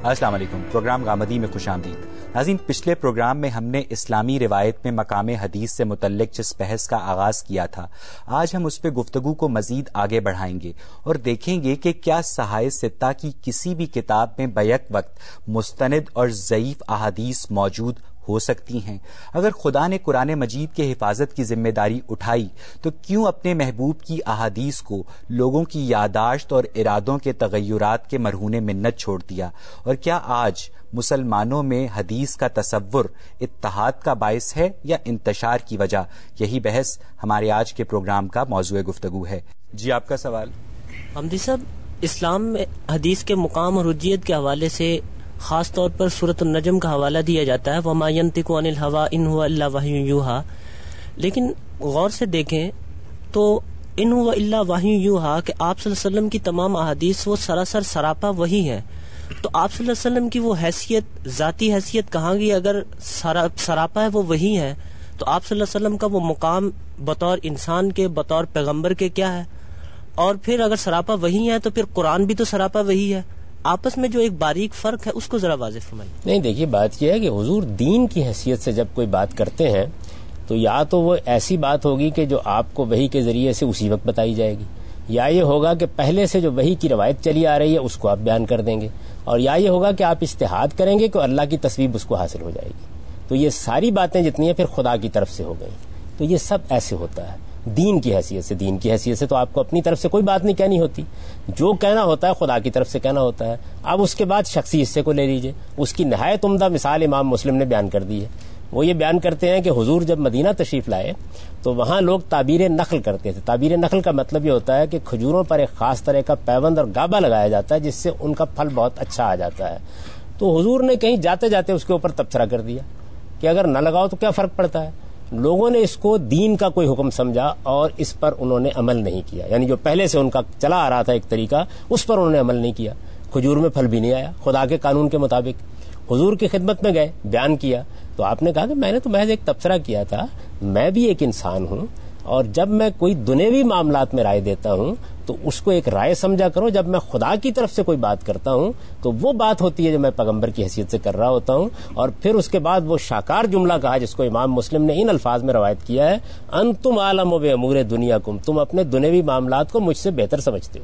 السلام علیکم. پروگرام غامدی میں خوش آمدید. ناظرین، پچھلے پروگرام میں ہم نے اسلامی روایت میں مقام حدیث سے متعلق جس بحث کا آغاز کیا تھا، آج ہم اس پہ گفتگو کو مزید آگے بڑھائیں گے اور دیکھیں گے کہ کیا صحائح ستہ کی کسی بھی کتاب میں بیک وقت مستند اور ضعیف احادیث موجود ہو سکتی ہیں. اگر خدا نے قرآن مجید کے حفاظت کی ذمہ داری اٹھائی تو کیوں اپنے محبوب کی احادیث کو لوگوں کی یادداشت اور ارادوں کے تغیرات کے مرہون منت چھوڑ دیا؟ اور کیا آج مسلمانوں میں حدیث کا تصور اتحاد کا باعث ہے یا انتشار کی وجہ؟ یہی بحث ہمارے آج کے پروگرام کا موضوع گفتگو ہے. جی، آپ کا سوال. حمدی صاحب، اسلام میں حدیث کے مقام اور حجیت کے حوالے سے خاص طور پر سورۃ النجم کا حوالہ دیا جاتا ہے، وما ينطق عن الهوى ان هو الا وحی یوحی. لیکن غور سے دیکھیں تو ان هو الا وحی یوحی کہ آپ صلی اللہ علیہ وسلم کی تمام احادیث وہ سراسر سراپا وحی ہے. تو آپ صلی اللہ علیہ وسلم کی وہ حیثیت، ذاتی حیثیت کہاں گئی؟ اگر سراپا ہے وہ وحی ہے تو آپ صلی اللہ علیہ وسلم کا وہ مقام بطور انسان کے، بطور پیغمبر کے کیا ہے؟ اور پھر اگر سراپا وحی ہے تو پھر قرآن بھی تو سراپا وحی ہے. آپس میں جو ایک باریک فرق ہے اس کو ذرا واضح فرمائیے. نہیں، دیکھیے، بات یہ ہے کہ حضور دین کی حیثیت سے جب کوئی بات کرتے ہیں تو یا تو وہ ایسی بات ہوگی کہ جو آپ کو وحی کے ذریعے سے اسی وقت بتائی جائے گی، یا یہ ہوگا کہ پہلے سے جو وحی کی روایت چلی آ رہی ہے اس کو آپ بیان کر دیں گے، اور یا یہ ہوگا کہ آپ اجتہاد کریں گے کہ اللہ کی تصویب اس کو حاصل ہو جائے گی. تو یہ ساری باتیں جتنی ہیں پھر خدا کی طرف سے ہو گئی. تو یہ سب ایسے ہوتا ہے دین کی حیثیت سے تو آپ کو اپنی طرف سے کوئی بات نہیں کہنی ہوتی. جو کہنا ہوتا ہے خدا کی طرف سے کہنا ہوتا ہے. اب اس کے بعد شخصی حصے کو لے لیجئے. اس کی نہایت عمدہ مثال امام مسلم نے بیان کر دی ہے. وہ یہ بیان کرتے ہیں کہ حضور جب مدینہ تشریف لائے تو وہاں لوگ تعبیر نخل کرتے تھے. تعبیر نخل کا مطلب یہ ہوتا ہے کہ کھجوروں پر ایک خاص طرح کا پیوند اور گابا لگایا جاتا ہے جس سے ان کا پھل بہت اچھا آ جاتا ہے. تو حضور نے کہیں جاتے جاتے اس کے اوپر تبصرہ کر دیا کہ اگر نہ لگاؤ تو کیا فرق پڑتا ہے. لوگوں نے اس کو دین کا کوئی حکم سمجھا اور اس پر انہوں نے عمل نہیں کیا. یعنی جو پہلے سے ان کا چلا آ رہا تھا ایک طریقہ، اس پر انہوں نے عمل نہیں کیا. کھجور میں پھل بھی نہیں آیا خدا کے قانون کے مطابق. حضور کی خدمت میں گئے، بیان کیا تو آپ نے کہا کہ میں نے تو محض ایک تبصرہ کیا تھا، میں بھی ایک انسان ہوں، اور جب میں کوئی دنیوی معاملات میں رائے دیتا ہوں تو اس کو ایک رائے سمجھا کرو. جب میں خدا کی طرف سے کوئی بات کرتا ہوں تو وہ بات ہوتی ہے جو میں پیغمبر کی حیثیت سے کر رہا ہوتا ہوں. اور پھر اس کے بعد وہ شاکار جملہ کہا جس کو امام مسلم نے ان الفاظ میں روایت کیا ہے، انتم عالم بامور دنیاکم، تم اپنے دنیوی معاملات کو مجھ سے بہتر سمجھتے ہو.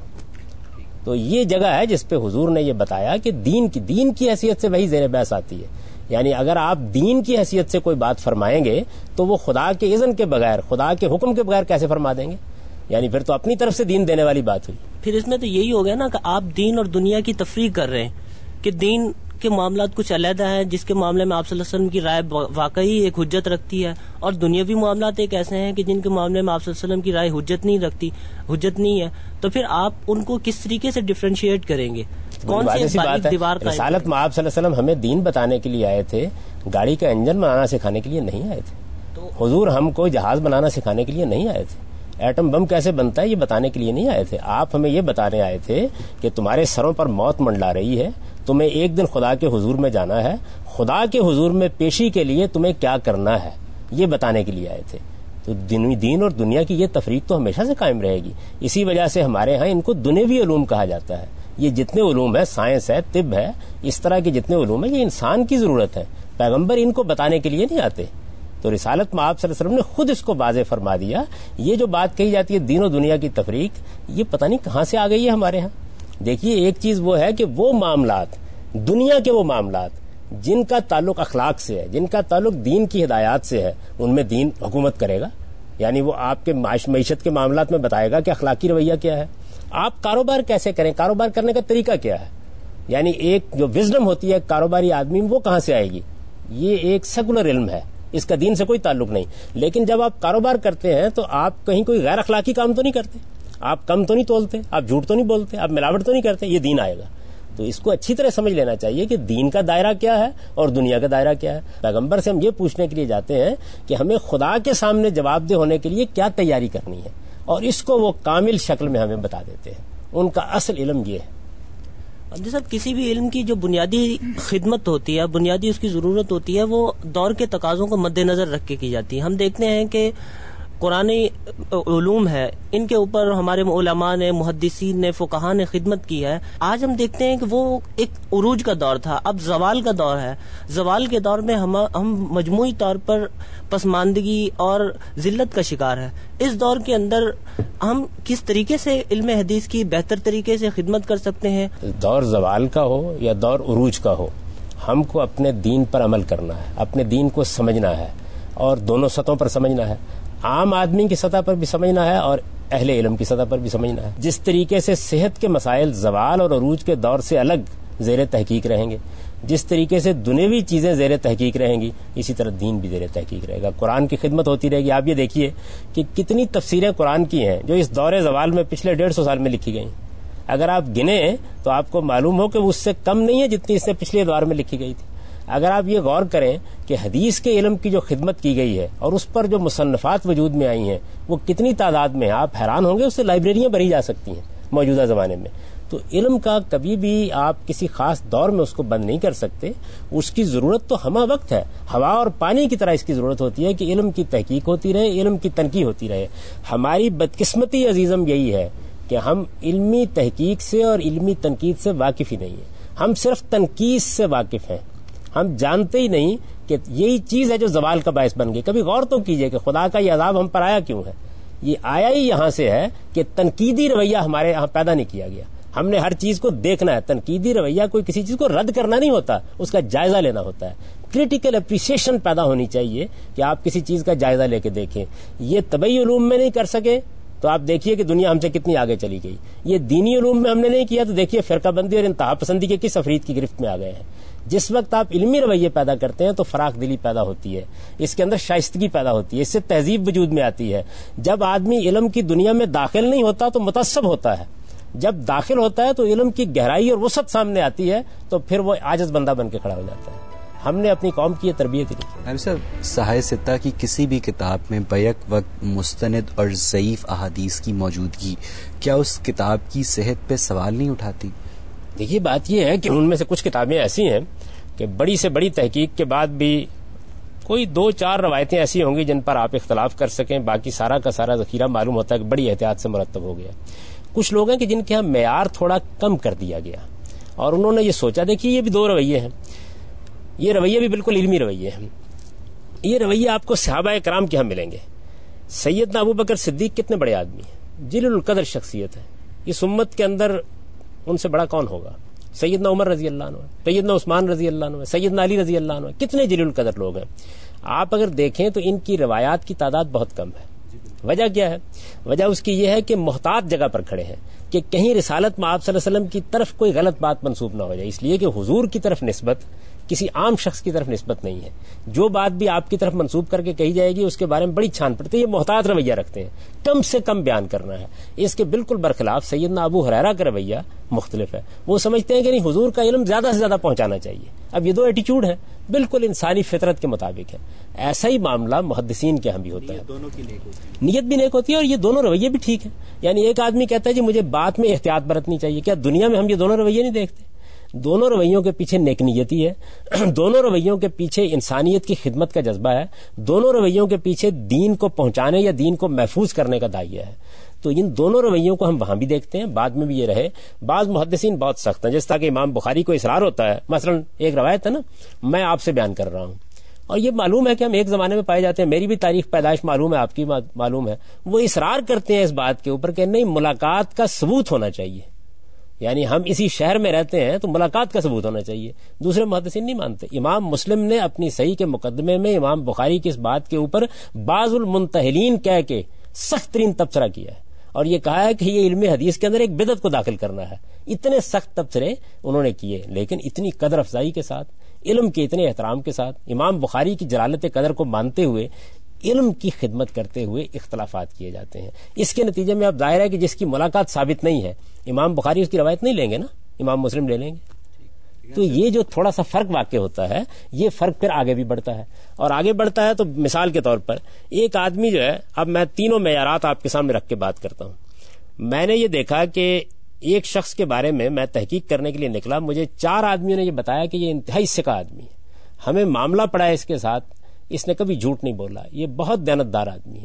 تو یہ جگہ ہے جس پہ حضور نے یہ بتایا کہ دین کی حیثیت سے وہی زیر بحث آتی ہے. یعنی اگر آپ دین کی حیثیت سے کوئی بات فرمائیں گے تو وہ خدا کے اذن کے بغیر، خدا کے حکم کے بغیر کیسے فرما دیں گے؟ یعنی پھر تو اپنی طرف سے دین دینے والی بات ہوئی. پھر اس میں تو یہی ہو گیا نا کہ آپ دین اور دنیا کی تفریق کر رہے ہیں کہ دین کے معاملات کچھ علیحدہ ہیں جس کے معاملے میں آپ صلی اللہ علیہ وسلم کی رائے واقعی ایک حجت رکھتی ہے، اور دنیاوی معاملات ایک ایسے ہیں کہ جن کے معاملے میں آپ صلی اللہ علیہ وسلم کی رائے حجت نہیں ہے. تو پھر آپ ان کو کس طریقے سے ڈفرینشیٹ کریں گے؟ کون سی دیوار؟ رسالت میں آپ صلی اللہ علیہ وسلم ہمیں دین بتانے کے لیے آئے تھے، گاڑی کا انجن بنانا سکھانے کے لیے نہیں آئے تھے. حضور ہم کو جہاز بنانا سکھانے کے لیے نہیں آئے تھے. ایٹم بم کیسے بنتا ہے یہ بتانے کے لیے نہیں آئے تھے. آپ ہمیں یہ بتانے آئے تھے کہ تمہارے سروں پر موت منڈلا رہی ہے، تمہیں ایک دن خدا کے حضور میں جانا ہے، خدا کے حضور میں پیشی کے لیے تمہیں کیا کرنا ہے یہ بتانے کے لیے آئے تھے. تو دین اور دنیا کی یہ تفریق تو ہمیشہ سے قائم رہے گی. اسی وجہ سے ہمارے ہاں ان کو دنیوی علوم کہا جاتا ہے. یہ جتنے علوم ہے، سائنس ہے، طب ہے، اس طرح کے جتنے علوم ہیں یہ انسان کی ضرورت ہے. پیغمبر ان کو بتانے کے لیے نہیں آتے. تو رسالت میں آپ صلی اللہ علیہ وسلم نے خود اس کو واضح فرما دیا. یہ جو بات کہی جاتی ہے دین و دنیا کی تفریق، یہ پتہ نہیں کہاں سے آ گئی ہے ہمارے ہاں. دیکھیے، ایک چیز وہ ہے کہ وہ معاملات، دنیا کے وہ معاملات جن کا تعلق اخلاق سے ہے، جن کا تعلق دین کی ہدایات سے ہے، ان میں دین حکومت کرے گا. یعنی وہ آپ کے معیشت کے معاملات میں بتائے گا کہ اخلاقی رویہ کیا ہے، آپ کاروبار کیسے کریں، کاروبار کرنے کا طریقہ کیا ہے. یعنی ایک جو وزڈم ہوتی ہے کاروباری آدمی، وہ کہاں سے آئے گی؟ یہ ایک سیکولر علم ہے، اس کا دین سے کوئی تعلق نہیں. لیکن جب آپ کاروبار کرتے ہیں تو آپ کہیں کوئی غیر اخلاقی کام تو نہیں کرتے، آپ کم تو نہیں تولتے، آپ جھوٹ تو نہیں بولتے، آپ ملاوٹ تو نہیں کرتے. یہ دین آئے گا. تو اس کو اچھی طرح سمجھ لینا چاہیے کہ دین کا دائرہ کیا ہے اور دنیا کا دائرہ کیا ہے. پیغمبر سے ہم یہ پوچھنے کے لیے جاتے ہیں کہ ہمیں خدا کے سامنے جواب دہ ہونے کے لیے کیا تیاری کرنی ہے، اور اس کو وہ کامل شکل میں ہمیں بتا دیتے ہیں. ان کا اصل علم یہ ہے. جیسا کسی بھی علم کی جو بنیادی خدمت ہوتی ہے، بنیادی اس کی ضرورت ہوتی ہے، وہ دور کے تقاضوں کو مد نظر رکھ کے کی جاتی ہے. ہم دیکھتے ہیں کہ قرآنی علوم ہے ان کے اوپر ہمارے علماء نے، محدثین نے، فقہاء نے خدمت کی ہے. آج ہم دیکھتے ہیں کہ وہ ایک عروج کا دور تھا، اب زوال کا دور ہے. زوال کے دور میں ہم مجموعی طور پر پسماندگی اور ذلت کا شکار ہے. اس دور کے اندر ہم کس طریقے سے علم حدیث کی بہتر طریقے سے خدمت کر سکتے ہیں؟ دور زوال کا ہو یا دور عروج کا ہو، ہم کو اپنے دین پر عمل کرنا ہے، اپنے دین کو سمجھنا ہے، اور دونوں سطحوں پر سمجھنا ہے. عام آدمی کی سطح پر بھی سمجھنا ہے اور اہل علم کی سطح پر بھی سمجھنا ہے. جس طریقے سے صحت کے مسائل زوال اور عروج کے دور سے الگ زیر تحقیق رہیں گے، جس طریقے سے دنیوی چیزیں زیر تحقیق رہیں گی، اسی طرح دین بھی زیر تحقیق رہے گا. قرآن کی خدمت ہوتی رہے گی. آپ یہ دیکھیے کہ کتنی تفسیریں قرآن کی ہیں جو اس دور زوال میں پچھلے 150 سال میں لکھی گئی. اگر آپ گنیں تو آپ کو معلوم ہو کہ اس سے کم نہیں ہے جتنی اس نے پچھلے دور میں لکھی گئی تھی. اگر آپ یہ غور کریں کہ حدیث کے علم کی جو خدمت کی گئی ہے اور اس پر جو مصنفات وجود میں آئی ہیں وہ کتنی تعداد میں ہیں، آپ حیران ہوں گے. اس سے لائبریریاں بھری جا سکتی ہیں موجودہ زمانے میں. تو علم کا کبھی بھی آپ کسی خاص دور میں اس کو بند نہیں کر سکتے. اس کی ضرورت تو ہمہ وقت ہے. ہوا اور پانی کی طرح اس کی ضرورت ہوتی ہے کہ علم کی تحقیق ہوتی رہے، علم کی تنقیح ہوتی رہے. ہماری بدقسمتی عزیزم یہی ہے کہ ہم علمی تحقیق سے اور علمی تنقید سے واقف ہی نہیں ہیں. ہم صرف تنقید سے واقف ہیں. ہم جانتے ہی نہیں کہ یہی چیز ہے جو زوال کا باعث بن گئی. کبھی غور تو کیجئے کہ خدا کا یہ عذاب ہم پر آیا کیوں ہے. یہ آیا ہی یہاں سے ہے کہ تنقیدی رویہ ہمارے یہاں پیدا نہیں کیا گیا. ہم نے ہر چیز کو دیکھنا ہے. تنقیدی رویہ کوئی کسی چیز کو رد کرنا نہیں ہوتا، اس کا جائزہ لینا ہوتا ہے. کریٹیکل اپریسیشن پیدا ہونی چاہیے کہ آپ کسی چیز کا جائزہ لے کے دیکھیں. یہ طبعی علوم میں نہیں کر سکے تو آپ دیکھیے کہ دنیا ہم سے کتنی آگے چلی گئی. یہ دینی علوم میں ہم نے نہیں کیا تو دیکھیے فرقہ بندی اور انتہا پسندی کے کس افرید کی گرفت میں آ گئے ہیں. جس وقت آپ علمی رویے پیدا کرتے ہیں تو فراخ دلی پیدا ہوتی ہے، اس کے اندر شائستگی پیدا ہوتی ہے، اس سے تہذیب وجود میں آتی ہے. جب آدمی علم کی دنیا میں داخل نہیں ہوتا تو متعصب ہوتا ہے. جب داخل ہوتا ہے تو علم کی گہرائی اور وسعت سامنے آتی ہے تو پھر وہ عاجز بندہ بن کے کھڑا ہو جاتا ہے. ہم نے اپنی قوم کی یہ تربیت ہی نہیں کی. صاحب، صحائح ستہ کی کسی بھی کتاب میں بیک وقت مستند اور ضعیف احادیث کی موجودگی کیا اس کتاب کی صحت پہ سوال نہیں اٹھاتی؟ دیکھیے بات یہ ہے کہ ان میں سے کچھ کتابیں ایسی ہیں کہ بڑی سے بڑی تحقیق کے بعد بھی کوئی 2-4 روایتیں ایسی ہوں گی جن پر آپ اختلاف کر سکیں. باقی سارا کا سارا ذخیرہ معلوم ہوتا ہے کہ بڑی احتیاط سے مرتب ہو گیا. کچھ لوگ ہیں کہ جن کے ہاں معیار تھوڑا کم کر دیا گیا اور انہوں نے یہ سوچا. دیکھیے یہ بھی 2 رویے ہیں. یہ رویے بھی بالکل علمی رویے ہیں. یہ رویے آپ کو صحابہ کرام کے ہاں ملیں گے. سیدنا ابو بکر صدیق کتنے بڑے آدمی ہیں، جلیل القدر شخصیت ہے. اس امت کے اندر ان سے بڑا کون ہوگا؟ سیدنا عمر رضی اللہ عنہ، سیدنا عثمان رضی اللہ عنہ، سیدنا علی رضی اللہ عنہ. کتنے جلیل القدر لوگ ہیں. آپ اگر دیکھیں تو ان کی روایات کی تعداد بہت کم ہے. وجہ کیا ہے؟ وجہ اس کی یہ ہے کہ محتاط جگہ پر کھڑے ہیں کہ کہیں رسالت میں آپ صلی اللہ علیہ وسلم کی طرف کوئی غلط بات منسوب نہ ہو جائے. اس لیے کہ حضور کی طرف نسبت کسی عام شخص کی طرف نسبت نہیں ہے. جو بات بھی آپ کی طرف منسوب کر کے کہی جائے گی اس کے بارے میں بڑی چھان پڑتی ہے. یہ محتاط رویہ رکھتے ہیں، کم سے کم بیان کرنا ہے. اس کے بالکل برخلاف سیدنا ابو ہریرہ کا رویہ مختلف ہے. وہ سمجھتے ہیں کہ نہیں، حضور کا علم زیادہ سے زیادہ پہنچانا چاہیے. اب یہ 2 ایٹیچیوڈ ہیں، بالکل انسانی فطرت کے مطابق ہے. ایسا ہی معاملہ محدثین کے ہاں بھی ہوتا ہے. نیت بھی نیک ہوتی ہے اور یہ دونوں رویے بھی ٹھیک ہیں. یعنی ایک آدمی کہتا ہے جی مجھے بات میں احتیاط برتنی چاہیے. کیا دنیا میں ہم یہ دونوں رویے نہیں دیکھتے؟ دونوں رویوں کے پیچھے نیک نیتی ہے. دونوں رویوں کے پیچھے انسانیت کی خدمت کا جذبہ ہے. دونوں رویوں کے پیچھے دین کو پہنچانے یا دین کو محفوظ کرنے کا داعیہ ہے. تو ان دونوں رویوں کو ہم وہاں بھی دیکھتے ہیں، بعد میں بھی یہ رہے. بعض محدثین بہت سخت ہیں، جس طرح کہ امام بخاری کو اصرار ہوتا ہے. مثلا ایک روایت ہے نا، میں آپ سے بیان کر رہا ہوں اور یہ معلوم ہے کہ ہم ایک زمانے میں پائے جاتے ہیں. میری بھی تاریخ پیدائش معلوم ہے، آپ کی معلوم ہے. وہ اصرار کرتے ہیں اس بات کے اوپر کہ نہیں، ملاقات کا ثبوت ہونا چاہیے. یعنی ہم اسی شہر میں رہتے ہیں تو ملاقات کا ثبوت ہونا چاہیے. دوسرے محدثین نہیں مانتے. امام مسلم نے اپنی صحیح کے مقدمے میں امام بخاری کی اس بات کے اوپر بعض المنتحلین کہہ کے سخت ترین تبصرہ کیا ہے اور یہ کہا ہے کہ یہ علم حدیث کے اندر ایک بدعت کو داخل کرنا ہے. اتنے سخت تبصرے انہوں نے کیے، لیکن اتنی قدر افزائی کے ساتھ، علم کے اتنے احترام کے ساتھ، امام بخاری کی جلالت قدر کو مانتے ہوئے، علم کی خدمت کرتے ہوئے اختلافات کیے جاتے ہیں. اس کے نتیجے میں اب ظاہر ہے کہ جس کی ملاقات ثابت نہیں ہے، امام بخاری اس کی روایت نہیں لیں گے نا، امام مسلم لے لیں گے. تو یہ جو تھوڑا سا فرق واقع ہوتا ہے، یہ فرق پھر آگے بھی بڑھتا ہے. اور آگے بڑھتا ہے تو مثال کے طور پر ایک آدمی جو ہے، اب میں تینوں معیارات آپ کے سامنے رکھ کے بات کرتا ہوں. میں نے یہ دیکھا کہ ایک شخص کے بارے میں تحقیق کرنے کے لیے نکلا، مجھے 4 آدمیوں نے یہ بتایا کہ یہ انتہائی ثقہ آدمی ہے، ہمیں معاملہ پڑا ہے اس کے ساتھ، اس نے کبھی جھوٹ نہیں بولا، یہ بہت دیانتدار آدمی ہے.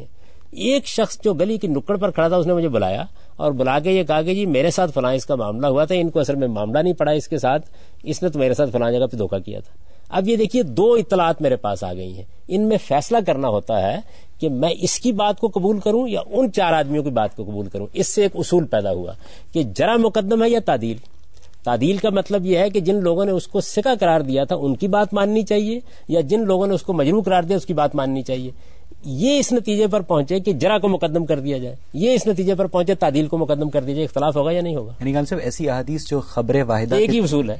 ایک شخص جو گلی کی نکڑ پر کھڑا تھا اس نے مجھے بلایا اور بلا کے یہ کہا کہ جی میرے ساتھ فلاں اس کا معاملہ ہوا تھا, ان کو اصل میں معاملہ نہیں پڑا اس کے ساتھ, اس نے تو میرے ساتھ فلاں جگہ پہ دھوکہ کیا تھا. اب یہ دیکھیے 2 اطلاعات میرے پاس آ گئی ہیں, ان میں فیصلہ کرنا ہوتا ہے کہ میں اس کی بات کو قبول کروں یا ان 4 آدمیوں کی بات کو قبول کروں. اس سے ایک اصول پیدا ہوا کہ جرح مقدم ہے یا تعدیل. تعدیل کا مطلب یہ ہے کہ جن لوگوں نے اس کو سکہ قرار دیا تھا ان کی بات ماننی چاہیے, یا جن لوگوں نے اس کو مجروح قرار دیا اس کی بات ماننی چاہیے. یہ اس نتیجے پر پہنچے کہ جرح کو مقدم کر دیا جائے, یہ اس نتیجے پر پہنچے تعدیل کو مقدم کر دیا جائے. اختلاف ہوگا یا نہیں ہوگا؟ یعنی غالب صاحب ایسی احادیث جو خبر واحدہ, ایک ہی اصول ہے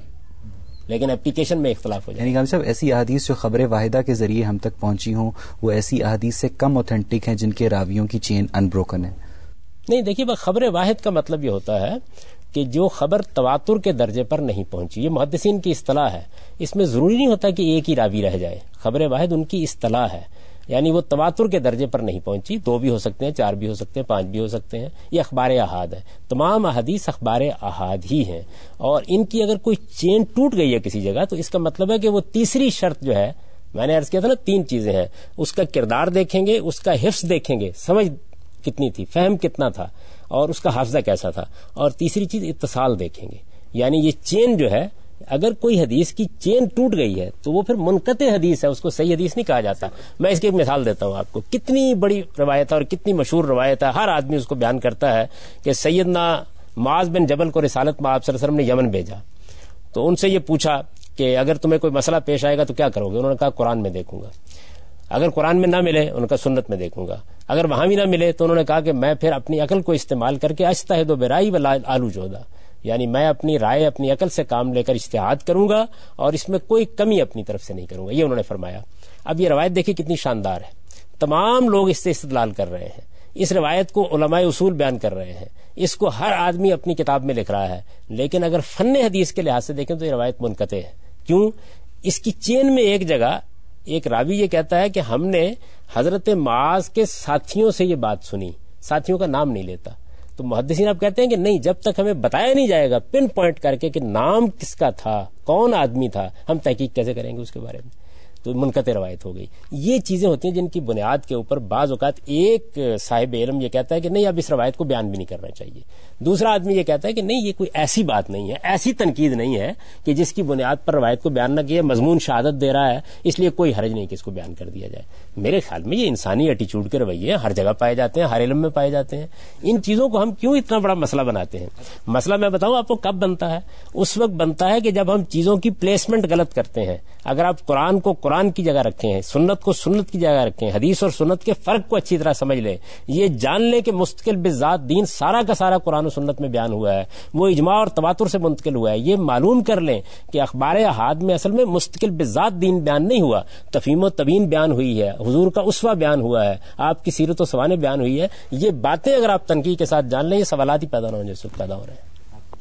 لیکن اپلیکیشن میں اختلاف ہو جائے. یعنی غالب صاحب ایسی احادیث جو خبر واحدہ کے ذریعے ہم تک پہنچی ہوں وہ ایسی احادیث سے کم اوتھینٹک ہیں جن کے راویوں کی چین انبروکن ہے. نہیں, دیکھیے خبر واحد کا مطلب یہ ہوتا ہے کہ جو خبر تواتر کے درجے پر نہیں پہنچی. یہ محدثین کی اصطلاح ہے, اس میں ضروری نہیں ہوتا کہ ایک ہی راوی رہ جائے. خبر واحد ان کی اصطلاح ہے, یعنی وہ تواتر کے درجے پر نہیں پہنچی. 2 بھی ہو سکتے ہیں, 4 بھی ہو سکتے ہیں, 5 بھی ہو سکتے ہیں. یہ اخبار احاد ہے. تمام احادیث اخبار احاد ہی ہیں, اور ان کی اگر کوئی چین ٹوٹ گئی ہے کسی جگہ تو اس کا مطلب ہے کہ وہ تیسری شرط جو ہے, میں نے عرض کیا تھا نا 3 چیزیں ہیں, اس کا کردار دیکھیں گے, اس کا حفظ دیکھیں گے, سمجھ کتنی تھی, فہم کتنا تھا, اور اس کا حافظہ کیسا تھا, اور تیسری چیز اتصال دیکھیں گے. یعنی یہ چین جو ہے, اگر کوئی حدیث کی چین ٹوٹ گئی ہے تو وہ پھر منقطع حدیث ہے, اس کو صحیح حدیث نہیں کہا جاتا. میں اس کی ایک مثال دیتا ہوں آپ کو. کتنی بڑی روایت ہے اور کتنی مشہور روایت ہے, ہر آدمی اس کو بیان کرتا ہے کہ سیدنا معاذ بن جبل کو رسالت میں آپ صلی اللہ علیہ وسلم نے یمن بھیجا, تو ان سے یہ پوچھا کہ اگر تمہیں کوئی مسئلہ پیش آئے گا تو کیا کرو گے؟ انہوں نے کہا قرآن میں دیکھوں گا. اگر قرآن میں نہ ملے ان کا سنت میں دیکھوں گا. اگر وہاں بھی نہ ملے تو انہوں نے کہا کہ میں پھر اپنی عقل کو استعمال کر کے اجتہد برائی و آلو جودا, یعنی میں اپنی رائے اپنی عقل سے کام لے کر اجتہاد کروں گا اور اس میں کوئی کمی اپنی طرف سے نہیں کروں گا. یہ انہوں نے فرمایا. اب یہ روایت دیکھیے کتنی شاندار ہے, تمام لوگ اس سے استدلال کر رہے ہیں, اس روایت کو علماء اصول بیان کر رہے ہیں, اس کو ہر آدمی اپنی کتاب میں لکھ رہا ہے. لیکن اگر فن حدیث کے لحاظ سے دیکھیں تو یہ روایت منقطع ہے. کیوں؟ اس کی چین میں ایک جگہ ایک راوی یہ کہتا ہے کہ ہم نے حضرت معاذ کے ساتھیوں سے یہ بات سنی, ساتھیوں کا نام نہیں لیتا. تو محدثین آپ کہتے ہیں کہ نہیں, جب تک ہمیں بتایا نہیں جائے گا پن پوائنٹ کر کے کہ نام کس کا تھا, کون آدمی تھا, ہم تحقیق کیسے کریں گے اس کے بارے میں؟ تو منقطع روایت ہو گئی. یہ چیزیں ہوتی ہیں جن کی بنیاد کے اوپر بعض اوقات ایک صاحب علم یہ کہتا ہے کہ نہیں اب اس روایت کو بیان بھی نہیں کرنا چاہیے, دوسرا آدمی یہ کہتا ہے کہ نہیں یہ کوئی ایسی بات نہیں ہے, ایسی تنقید نہیں ہے کہ جس کی بنیاد پر روایت کو بیان نہ کیا, مضمون شہادت دے رہا ہے اس لیے کوئی حرج نہیں کہ اس کو بیان کر دیا جائے. میرے خیال میں یہ انسانی ایٹیچیوڈ کے رویے ہر جگہ پائے جاتے ہیں, ہر علم میں پائے جاتے ہیں. ان چیزوں کو ہم کیوں اتنا بڑا مسئلہ بناتے ہیں؟ مسئلہ میں بتاؤں آپ کو کب بنتا ہے, اس وقت بنتا ہے کہ جب ہم چیزوں کی پلیسمنٹ غلط کرتے ہیں. اگر آپ قرآن کو قرآن کی جگہ رکھیں, سنت کو سنت کی جگہ رکھیں, حدیث اور سنت کے فرق کو اچھی طرح سمجھ لیں, یہ جان لیں کہ مستقل بذات دین سارا کا سارا قرآن و سنت میں بیان ہوا ہے, وہ اجماع اور تواتر سے منتقل ہوا ہے. یہ معلوم کر لیں کہ اخبار احاد میں اصل میں مستقل بذات دین بیان نہیں ہوا, تفہیم و تبیین بیان ہوئی ہے, حضور کا اسوہ بیان ہوا ہے, آپ کی سیرت و سوانح بیان ہوئی ہے. یہ باتیں اگر آپ تنقید کے ساتھ جان لیں, یہ سوالات ہی پیدا نہ ہوں جیسے پیدا ہو رہے ہیں.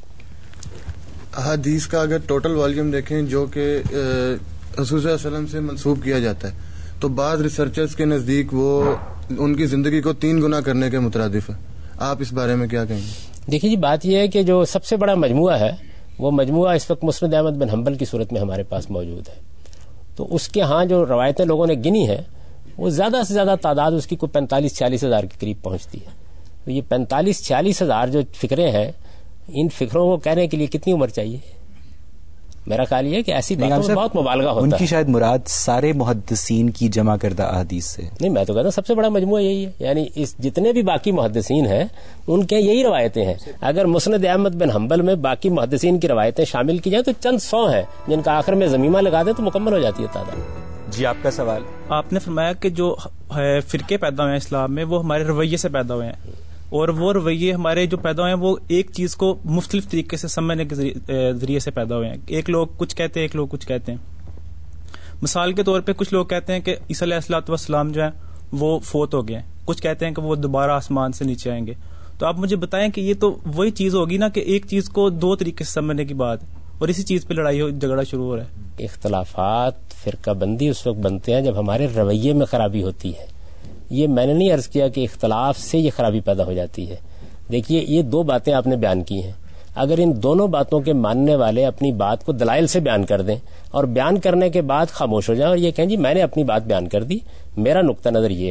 حدیث کا اگر ٹوٹل والیوم دیکھیں جو کہ رسول صلی اللہ علیہ وسلم سے منسوب کیا جاتا ہے تو بعض ریسرچرز کے نزدیک وہ ان کی زندگی کو 3 گنا کرنے کے مترادف ہے. آپ اس بارے میں کیا کہیں گے؟ دیکھیے جی, بات یہ ہے کہ جو سب سے بڑا مجموعہ ہے وہ مجموعہ اس وقت مسند احمد بن حنبل کی صورت میں ہمارے پاس موجود ہے. تو اس کے ہاں جو روایتیں لوگوں نے گنی ہیں وہ زیادہ سے زیادہ تعداد اس کی کوئی 45-46 ہزار کے قریب پہنچتی ہے. تو یہ 45-46 ہزار جو فکریں ہیں, ان فکروں کو کہنے کے لیے کتنی عمر چاہیے؟ میرا خیال یہ ہے کہ ایسی باتوں میں بہت مبالغہ ہوتا ہے. ان کی شاید مراد سارے محدثین کی جمع کردہ احادیث سے نہیں, میں تو کہتا ہوں سب سے بڑا مجموعہ یہی ہے. یعنی اس جتنے بھی باقی محدثین ہیں ان کے یہی روایتیں ہیں. اگر مسند احمد بن حنبل میں باقی محدثین کی روایتیں شامل کی جائیں تو چند 100 ہیں جن کا آخر میں ضمیمہ لگا دیں تو مکمل ہو جاتی ہے تعداد. جی, آپ کا سوال. آپ نے فرمایا کہ جو فرقے پیدا ہوئے ہیں اسلام میں وہ ہمارے رویے سے پیدا ہوئے ہیں, اور وہ رویے ہمارے جو پیدا ہوئے ہیں وہ ایک چیز کو مختلف طریقے سے سمجھنے کے ذریعے سے پیدا ہوئے ہیں. ایک لوگ کچھ کہتے ہیں, ایک لوگ کچھ کہتے ہیں. مثال کے طور پہ کچھ لوگ کہتے ہیں کہ عیسیٰ علیہ الصلوۃ والسلام جو ہے وہ فوت ہو گئے ہیں, کچھ کہتے ہیں کہ وہ دوبارہ آسمان سے نیچے آئیں گے. تو آپ مجھے بتائیں کہ یہ تو وہی چیز ہوگی نا کہ ایک چیز کو 2 طریقے سے سمجھنے کی بات, اور اسی چیز پہ لڑائی جھگڑا شروع ہو رہا ہے. اختلافات فرقہ بندی اس وقت بنتے ہیں جب ہمارے رویے میں خرابی ہوتی ہے. یہ میں نے نہیں عرض کیا کہ اختلاف سے یہ خرابی پیدا ہو جاتی ہے. دیکھیے یہ 2 باتیں آپ نے بیان کی ہیں, اگر ان دونوں باتوں کے ماننے والے اپنی بات کو دلائل سے بیان کر دیں اور بیان کرنے کے بعد خاموش ہو جائیں اور یہ کہیں جی میں نے اپنی بات بیان کر دی, میرا نقطہ نظر یہ ہے,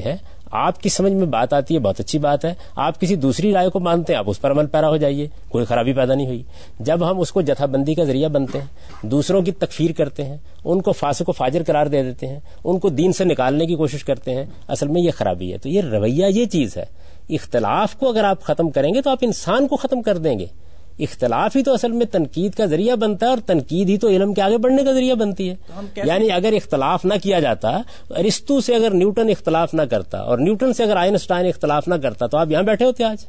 آپ کی سمجھ میں بات آتی ہے، بہت اچھی بات ہے. آپ کسی دوسری رائے کو مانتے ہیں، آپ اس پر عمل پیرا ہو جائیے، کوئی خرابی پیدا نہیں ہوئی. جب ہم اس کو جتھا بندی کا ذریعہ بنتے ہیں، دوسروں کی تکفیر کرتے ہیں، ان کو فاسق و فاجر قرار دے دیتے ہیں، ان کو دین سے نکالنے کی کوشش کرتے ہیں، اصل میں یہ خرابی ہے. تو یہ رویہ یہ چیز ہے. اختلاف کو اگر آپ ختم کریں گے تو آپ انسان کو ختم کر دیں گے. اختلاف ہی تو اصل میں تنقید کا ذریعہ بنتا ہے، اور تنقید ہی تو علم کے آگے بڑھنے کا ذریعہ بنتی ہے. یعنی اگر اختلاف نہ کیا جاتا، ارسطو سے اگر نیوٹن اختلاف نہ کرتا اور نیوٹن سے اگر آئنسٹائن اختلاف نہ کرتا تو آپ یہاں بیٹھے ہوتے آج.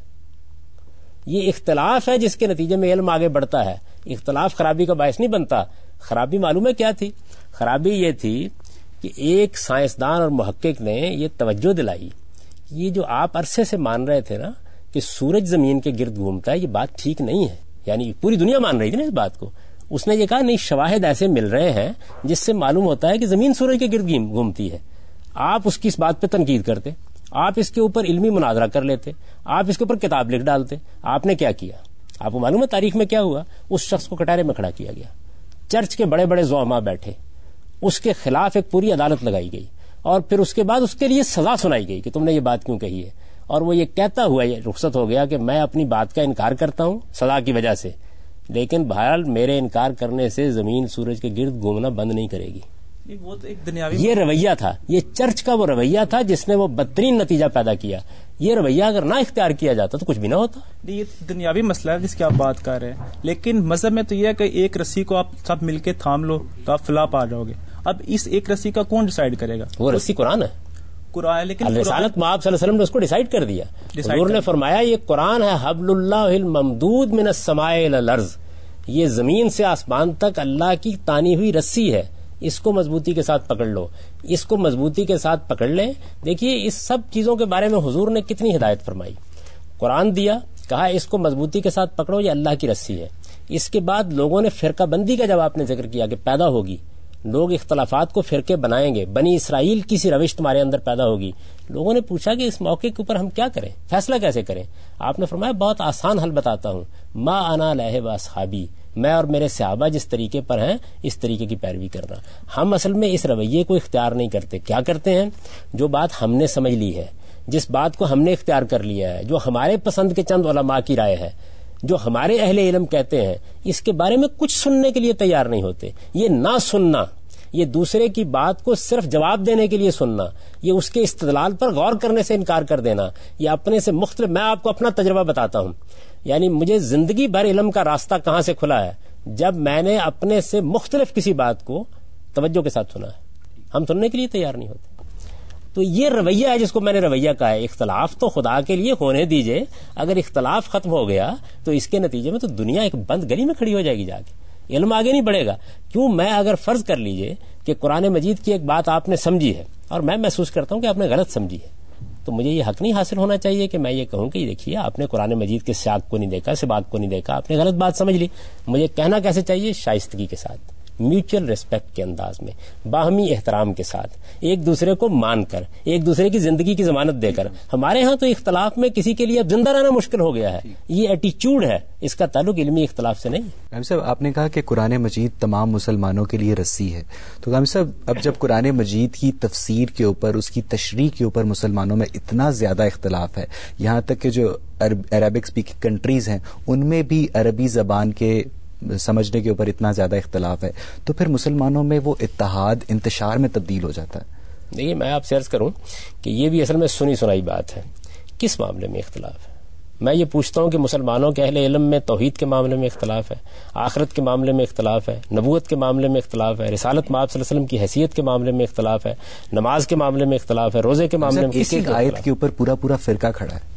یہ اختلاف ہے جس کے نتیجے میں علم آگے بڑھتا ہے. اختلاف خرابی کا باعث نہیں بنتا. خرابی معلوم ہے کیا تھی؟ خرابی یہ تھی کہ ایک سائنسدان اور محقق نے یہ توجہ دلائی، یہ جو آپ عرصے سے مان رہے تھے نا کہ سورج زمین کے گرد گھومتا ہے، یہ بات ٹھیک نہیں ہے. یعنی پوری دنیا مان رہی تھی نا اس بات کو. اس نے یہ کہا نہیں، شواہد ایسے مل رہے ہیں جس سے معلوم ہوتا ہے کہ زمین سورج کے گرد گھومتی ہے. آپ اس کی اس بات پہ تنقید کرتے، آپ اس کے اوپر علمی مناظرہ کر لیتے، آپ اس کے اوپر کتاب لکھ ڈالتے. آپ نے کیا کیا؟ آپ کو معلوم ہے تاریخ میں کیا ہوا؟ اس شخص کو کٹارے میں کھڑا کیا گیا، چرچ کے بڑے بڑے زعماء بیٹھے، اس کے خلاف ایک پوری عدالت لگائی گئی، اور پھر اس کے بعد اس کے لیے سزا سنائی گئی کہ تم نے یہ بات کیوں کہی ہے. اور وہ یہ کہتا ہوا یہ رخصت ہو گیا کہ میں اپنی بات کا انکار کرتا ہوں سزا کی وجہ سے، لیکن بہرحال میرے انکار کرنے سے زمین سورج کے گرد گھومنا بند نہیں کرے گی. وہ تو ایک دنیاوی یہ رویہ تھا، یہ چرچ کا وہ رویہ تھا جس نے وہ بدترین نتیجہ پیدا کیا. یہ رویہ اگر نہ اختیار کیا جاتا تو کچھ بھی نہ ہوتا. یہ دنیاوی مسئلہ ہے جس کی آپ بات کر رہے ہیں، لیکن مذہب میں تو یہ ہے کہ ایک رسی کو آپ سب مل کے تھام لو تو آپ فلاح پا جاؤ گے. اب اس ایک رسی کا کون ڈیسائیڈ کرے گا؟ وہ رسی قرآن ہے. قرآن، لیکن رسالت میں آپ صلی اللہ علیہ وسلم نے اس کو ڈیسائیڈ کر دیا. حضور نے فرمایا یہ قرآن ہے، حبل اللہ الممدود من السماء الی الارض، یہ زمین سے آسمان تک اللہ کی تانی ہوئی رسی ہے، اس کو مضبوطی کے ساتھ پکڑ لو، اس کو مضبوطی کے ساتھ پکڑ لیں. دیکھیے اس سب چیزوں کے بارے میں حضور نے کتنی ہدایت فرمائی. قرآن دیا، کہا اس کو مضبوطی کے ساتھ پکڑو، یہ اللہ کی رسی ہے. اس کے بعد لوگوں نے فرقہ بندی کا جب آپ نے ذکر کیا کہ پیدا ہوگی، لوگ اختلافات کو فرقے بنائیں گے، بنی اسرائیل کی سی روش تمہارے اندر پیدا ہوگی. لوگوں نے پوچھا کہ اس موقع کے اوپر ہم کیا کریں، فیصلہ کیسے کریں؟ آپ نے فرمایا بہت آسان حل بتاتا ہوں، ما انا علیہ واصحابی، میں اور میرے صحابہ جس طریقے پر ہیں اس طریقے کی پیروی کرنا. ہم اصل میں اس رویے کو اختیار نہیں کرتے. کیا کرتے ہیں؟ جو بات ہم نے سمجھ لی ہے، جس بات کو ہم نے اختیار کر لیا ہے، جو ہمارے پسند کے چند علماء کی رائے ہے، جو ہمارے اہل علم کہتے ہیں، اس کے بارے میں کچھ سننے کے لیے تیار نہیں ہوتے. یہ نہ سننا، یہ دوسرے کی بات کو صرف جواب دینے کے لیے سننا، یہ اس کے استدلال پر غور کرنے سے انکار کر دینا، یہ اپنے سے مختلف. میں آپ کو اپنا تجربہ بتاتا ہوں، یعنی مجھے زندگی بھر علم کا راستہ کہاں سے کھلا ہے؟ جب میں نے اپنے سے مختلف کسی بات کو توجہ کے ساتھ سنا ہے. ہم سننے کے لیے تیار نہیں ہوتے. تو یہ رویہ ہے جس کو میں نے رویہ کہا ہے. اختلاف تو خدا کے لیے ہونے دیجئے، اگر اختلاف ختم ہو گیا تو اس کے نتیجے میں تو دنیا ایک بند گلی میں کھڑی ہو جائے گی، جا کے علم آگے نہیں بڑھے گا. کیوں؟ میں اگر فرض کر لیجئے کہ قرآن مجید کی ایک بات آپ نے سمجھی ہے اور میں محسوس کرتا ہوں کہ آپ نے غلط سمجھی ہے، تو مجھے یہ حق نہیں حاصل ہونا چاہیے کہ میں یہ کہوں کہ دیکھیے آپ نے قرآن مجید کے سیاق کو نہیں دیکھا، سباق کو نہیں دیکھا، آپ نے غلط بات سمجھ لی. مجھے کہنا کیسے چاہیے؟ شائستگی کے ساتھ، میوچل ریسپیکٹ کے انداز میں، باہمی احترام کے ساتھ، ایک دوسرے کو مان کر، ایک دوسرے کی زندگی کی ضمانت دے کر. ہمارے ہاں تو اختلاف میں کسی کے لیے اب زندہ رہنا مشکل ہو گیا ہے. یہ ایٹیچیوڈ ہے، اس کا تعلق علمی اختلاف سے نہیں. غام صاحب آپ نے کہا کہ قرآن مجید تمام مسلمانوں کے لیے رسی ہے، تو غام صاحب اب جب قرآن مجید کی تفسیر کے اوپر، اس کی تشریح کے اوپر مسلمانوں میں اتنا زیادہ اختلاف ہے، یہاں تک کہ جو عربک اسپیکنگ کنٹریز ہیں ان میں بھی عربی زبان کے سمجھنے کے اوپر اتنا زیادہ اختلاف ہے، تو پھر مسلمانوں میں وہ اتحاد انتشار میں تبدیل ہو جاتا ہے. دیکھیے میں آپ سے عرض کروں کہ یہ بھی اصل میں سنی سنائی بات ہے. کس معاملے میں اختلاف ہے؟ میں یہ پوچھتا ہوں کہ مسلمانوں کے اہل علم میں توحید کے معاملے میں اختلاف ہے، آخرت کے معاملے میں اختلاف ہے، نبوت کے معاملے میں اختلاف ہے، رسالت میں آپ صلی اللہ علیہ وسلم کی حیثیت کے معاملے میں اختلاف ہے، نماز کے معاملے میں اختلاف ہے، روزے کے معاملے میں. ایک آیت کے اوپر پورا فرقہ کھڑا ہے.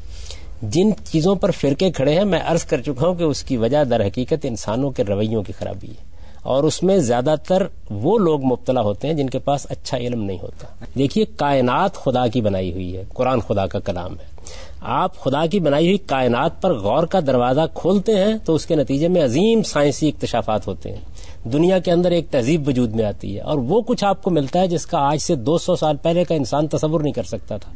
جن چیزوں پر فرقے کھڑے ہیں میں عرض کر چکا ہوں کہ اس کی وجہ در حقیقت انسانوں کے رویوں کی خرابی ہے، اور اس میں زیادہ تر وہ لوگ مبتلا ہوتے ہیں جن کے پاس اچھا علم نہیں ہوتا. دیکھیے کائنات خدا کی بنائی ہوئی ہے، قرآن خدا کا کلام ہے. آپ خدا کی بنائی ہوئی کائنات پر غور کا دروازہ کھولتے ہیں تو اس کے نتیجے میں عظیم سائنسی اکتشافات ہوتے ہیں. دنیا کے اندر ایک تہذیب وجود میں آتی ہے، اور وہ کچھ آپ کو ملتا ہے جس کا آج سے 200 سال پہلے کا انسان تصور نہیں کر سکتا تھا.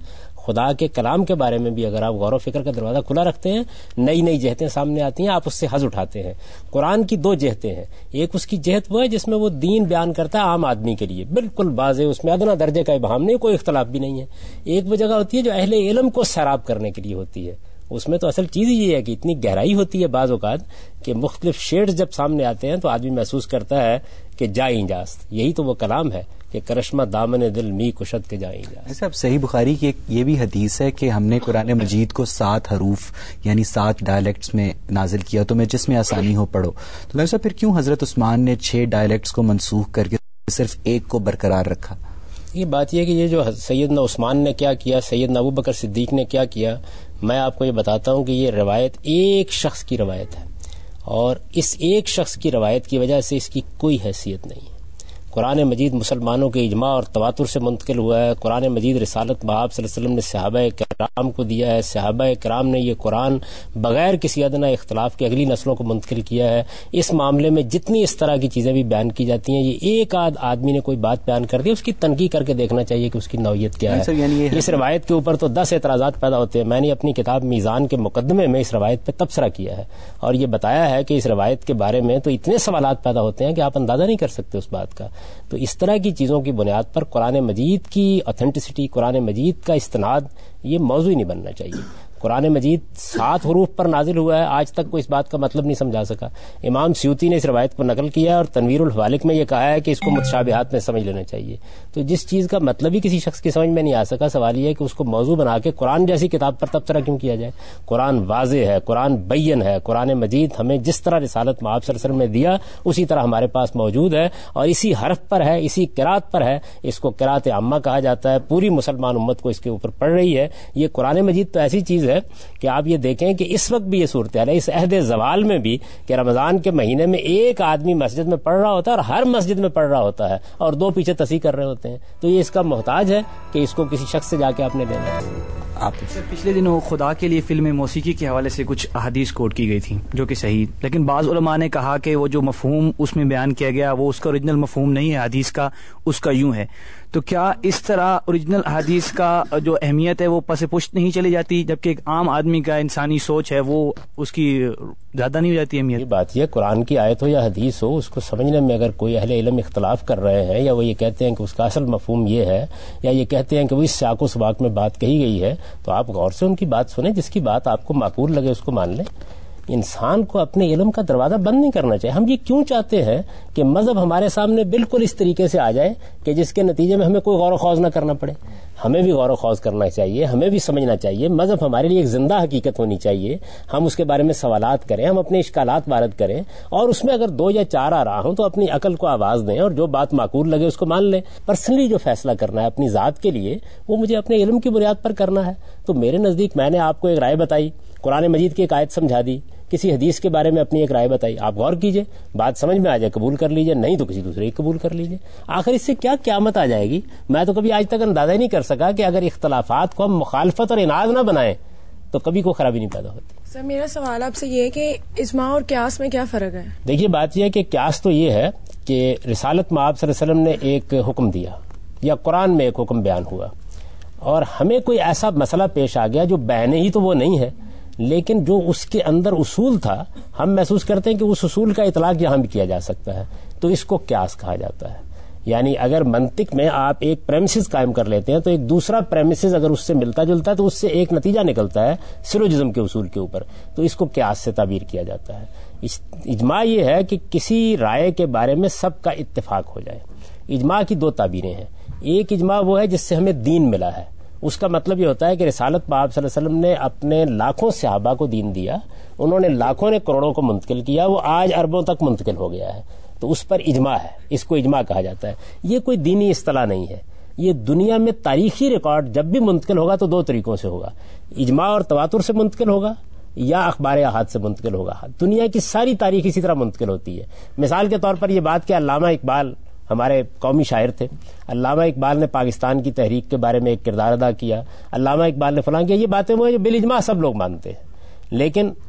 خدا کے کلام کے بارے میں بھی اگر آپ غور و فکر کا دروازہ کھلا رکھتے ہیں، نئی نئی جہتیں سامنے آتی ہیں، آپ اس سے حظ اٹھاتے ہیں. قرآن کی 2 جہتیں ہیں. ایک اس کی جہت وہ ہے جس میں وہ دین بیان کرتا ہے عام آدمی کے لیے، بالکل واضح، اس میں ادنا درجے کا ابہام نہیں، کوئی اختلاف بھی نہیں ہے. ایک وہ جگہ ہوتی ہے جو اہل علم کو سیراب کرنے کے لیے ہوتی ہے. اس میں تو اصل چیز یہ ہے کہ اتنی گہرائی ہوتی ہے بعض اوقات کہ مختلف شیڈز جب سامنے آتے ہیں تو آدمی محسوس کرتا ہے کہ جائیں جاست. یہی تو وہ کلام ہے کہ کرشمہ دامن دل می کشد کے جائیں جاست. ایسا اب صحیح بخاری کی یہ بھی حدیث ہے کہ ہم نے قرآن مجید کو 7 حروف یعنی 7 ڈائلیکٹس میں نازل کیا، تو میں جس میں آسانی ہو پڑھو. تو ویسا پھر کیوں حضرت عثمان نے 6 ڈائلیکٹس کو منسوخ کر کے صرف ایک کو برقرار رکھا؟ یہ بات یہ ہے کہ یہ جو سیدنا عثمان نے کیا کیا، سیدنا ابو بکر صدیق نے کیا کیا، میں آپ کو یہ بتاتا ہوں کہ یہ روایت ایک شخص کی روایت ہے، اور اس ایک شخص کی روایت کی وجہ سے اس کی کوئی حیثیت نہیں ہے. قرآن مجید مسلمانوں کے اجماع اور تواتر سے منتقل ہوا ہے. قرآن مجید رسالت باب صلی اللہ علیہ وسلم نے صحابہ کرام کو دیا ہے. صحابہ کرام نے یہ قرآن بغیر کسی ادنی اختلاف کے اگلی نسلوں کو منتقل کیا ہے. اس معاملے میں جتنی اس طرح کی چیزیں بھی بیان کی جاتی ہیں، یہ ایک آدھ آدمی نے کوئی بات بیان کر دی، اس کی تنقید کر کے دیکھنا چاہیے کہ اس کی نوعیت کیا ہے. یعنی اس روایت کے اوپر تو 10 اعتراضات پیدا ہوتے ہیں. میں نے اپنی کتاب میزان کے مقدمے میں اس روایت پہ تبصرہ کیا ہے اور یہ بتایا ہے کہ اس روایت کے بارے میں تو اتنے سوالات پیدا ہوتے ہیں کہ آپ اندازہ نہیں کر سکتے اس بات کا. تو اس طرح کی چیزوں کی بنیاد پر قرآن مجید کی اوتھینٹسٹی، قرآن مجید کا استناد، یہ موضوع ہی نہیں بننا چاہیے. قرآن مجید 7 حروف پر نازل ہوا ہے، آج تک کوئی اس بات کا مطلب نہیں سمجھا سکا. امام سیوطی نے اس روایت کو نقل کیا اور تنویر الحوالک میں یہ کہا ہے کہ اس کو متشابہات میں سمجھ لینا چاہیے. تو جس چیز کا مطلب ہی کسی شخص کی سمجھ میں نہیں آ سکا، سوال یہ ہے کہ اس کو موضوع بنا کے قرآن جیسی کتاب پر تبصرہ کیوں کیا جائے. قرآن واضح ہے، قرآن بین ہے. قرآن مجید ہمیں جس طرح رسالت مآب صلی اللہ علیہ وسلم نے دیا اسی طرح ہمارے پاس موجود ہے، اور اسی حرف پر ہے، اسی قرات پر ہے. اس کو قرات عامہ کہا جاتا ہے. پوری مسلمان امت کو اس کے اوپر پڑھ رہی ہے. یہ قرآن مجید تو ایسی چیز ہے کہ آپ یہ دیکھیں کہ اس وقت بھی یہ صورتحال ہے، اس عہد زوال میں بھی، کہ رمضان کے مہینے میں ایک آدمی مسجد میں پڑھ رہا ہوتا ہے اور ہر مسجد میں پڑھ رہا ہوتا ہے اور 2 پیچھے تصحیح کر رہے ہوتے ہیں. تو یہ اس کا محتاج ہے کہ اس کو کسی شخص سے جا کے آپ نے لینا ہے. پچھلے دنوں خدا کے لیے فلم موسیقی کے حوالے سے کچھ احادیث کوٹ کی گئی تھی جو کہ صحیح، لیکن بعض علماء نے کہا کہ وہ جو مفہوم اس میں بیان کیا گیا وہ اس کا اوریجنل مفہوم نہیں ہے حدیث کا، اس کا یوں ہے. تو کیا اس طرح اوریجنل حدیث کا جو اہمیت ہے وہ پس پشت نہیں چلی جاتی، جبکہ ایک عام آدمی کا انسانی سوچ ہے وہ اس کی زیادہ نہیں ہو جاتی اہمیت؟ یہ بات یہ قرآن کی آیت ہو یا حدیث ہو، اس کو سمجھنے میں اگر کوئی اہل علم اختلاف کر رہے ہیں، یا وہ یہ کہتے ہیں کہ اس کا اصل مفہوم یہ ہے، یا یہ کہتے ہیں کہ وہ اس سیاق و سباق میں بات کہی گئی ہے، تو آپ غور سے ان کی بات سنیں. جس کی بات آپ کو معقول لگے اس کو مان لیں. انسان کو اپنے علم کا دروازہ بند نہیں کرنا چاہیے. ہم یہ کیوں چاہتے ہیں کہ مذہب ہمارے سامنے بالکل اس طریقے سے آ جائے کہ جس کے نتیجے میں ہمیں کوئی غور و خوض نہ کرنا پڑے؟ ہمیں بھی غور و خوض کرنا چاہیے، ہمیں بھی سمجھنا چاہیے. مذہب ہمارے لیے ایک زندہ حقیقت ہونی چاہیے. ہم اس کے بارے میں سوالات کریں، ہم اپنے اشکالات وارد کریں، اور اس میں اگر 2 یا 4 آ رہا ہوں تو اپنی عقل کو آواز دیں اور جو بات معقول لگے اس کو مان لیں. پرسنلی جو فیصلہ کرنا ہے اپنی ذات کے لیے وہ مجھے اپنے علم کی بنیاد پر کرنا ہے. تو میرے نزدیک میں نے آپ کو ایک رائے بتائی، قرآن مجید کی ایک آیت سمجھا دی، کسی حدیث کے بارے میں اپنی ایک رائے بتائی، آپ غور کیجئے، بات سمجھ میں آ جائے قبول کر لیجئے، نہیں تو کسی دوسرے کی قبول کر لیجئے. آخر اس سے کیا قیامت آ جائے گی؟ میں تو کبھی آج تک اندازہ ہی نہیں کر سکا کہ اگر اختلافات کو ہم مخالفت اور اناد نہ بنائیں تو کبھی کوئی خرابی نہیں پیدا ہوتی. سر میرا سوال آپ سے یہ ہے کہ اجماع اور قیاس میں کیا فرق ہے؟ دیکھیے بات یہ ہے کہ قیاس تو یہ ہے کہ رسالت مآب صلی اللہ علیہ وسلم نے ایک حکم دیا یا قرآن میں ایک حکم بیان ہوا، اور ہمیں کوئی ایسا مسئلہ پیش آ گیا جو بیان ہی تو وہ نہیں ہے، لیکن جو اس کے اندر اصول تھا ہم محسوس کرتے ہیں کہ اس اصول کا اطلاق یہاں بھی کیا جا سکتا ہے، تو اس کو قیاس کہا جاتا ہے. یعنی اگر منطق میں آپ ایک پریمیسز قائم کر لیتے ہیں تو ایک دوسرا پریمیسز اگر اس سے ملتا جلتا ہے تو اس سے ایک نتیجہ نکلتا ہے سلوجزم کے اصول کے اوپر، تو اس کو قیاس سے تعبیر کیا جاتا ہے. اجماع یہ ہے کہ کسی رائے کے بارے میں سب کا اتفاق ہو جائے. اجماع کی 2 تعبیریں ہیں. ایک اجماع وہ ہے جس سے ہمیں دین ملا ہے، اس کا مطلب یہ ہوتا ہے کہ رسالت پاک صلی اللہ علیہ وسلم نے اپنے لاکھوں صحابہ کو دین دیا، انہوں نے لاکھوں نے کروڑوں کو منتقل کیا، وہ آج اربوں تک منتقل ہو گیا ہے، تو اس پر اجماع ہے، اس کو اجماع کہا جاتا ہے. یہ کوئی دینی اصطلاح نہیں ہے، یہ دنیا میں تاریخی ریکارڈ جب بھی منتقل ہوگا تو 2 طریقوں سے ہوگا، اجماع اور تواتر سے منتقل ہوگا یا اخبار احاد سے منتقل ہوگا. دنیا کی ساری تاریخ اسی طرح منتقل ہوتی ہے. مثال کے طور پر یہ بات کہ علامہ اقبال ہمارے قومی شاعر تھے، علامہ اقبال نے پاکستان کی تحریک کے بارے میں ایک کردار ادا کیا، علامہ اقبال نے فلاں کیا، یہ باتیں وہ ہیں جو بالاجماع سب لوگ مانتے ہیں. لیکن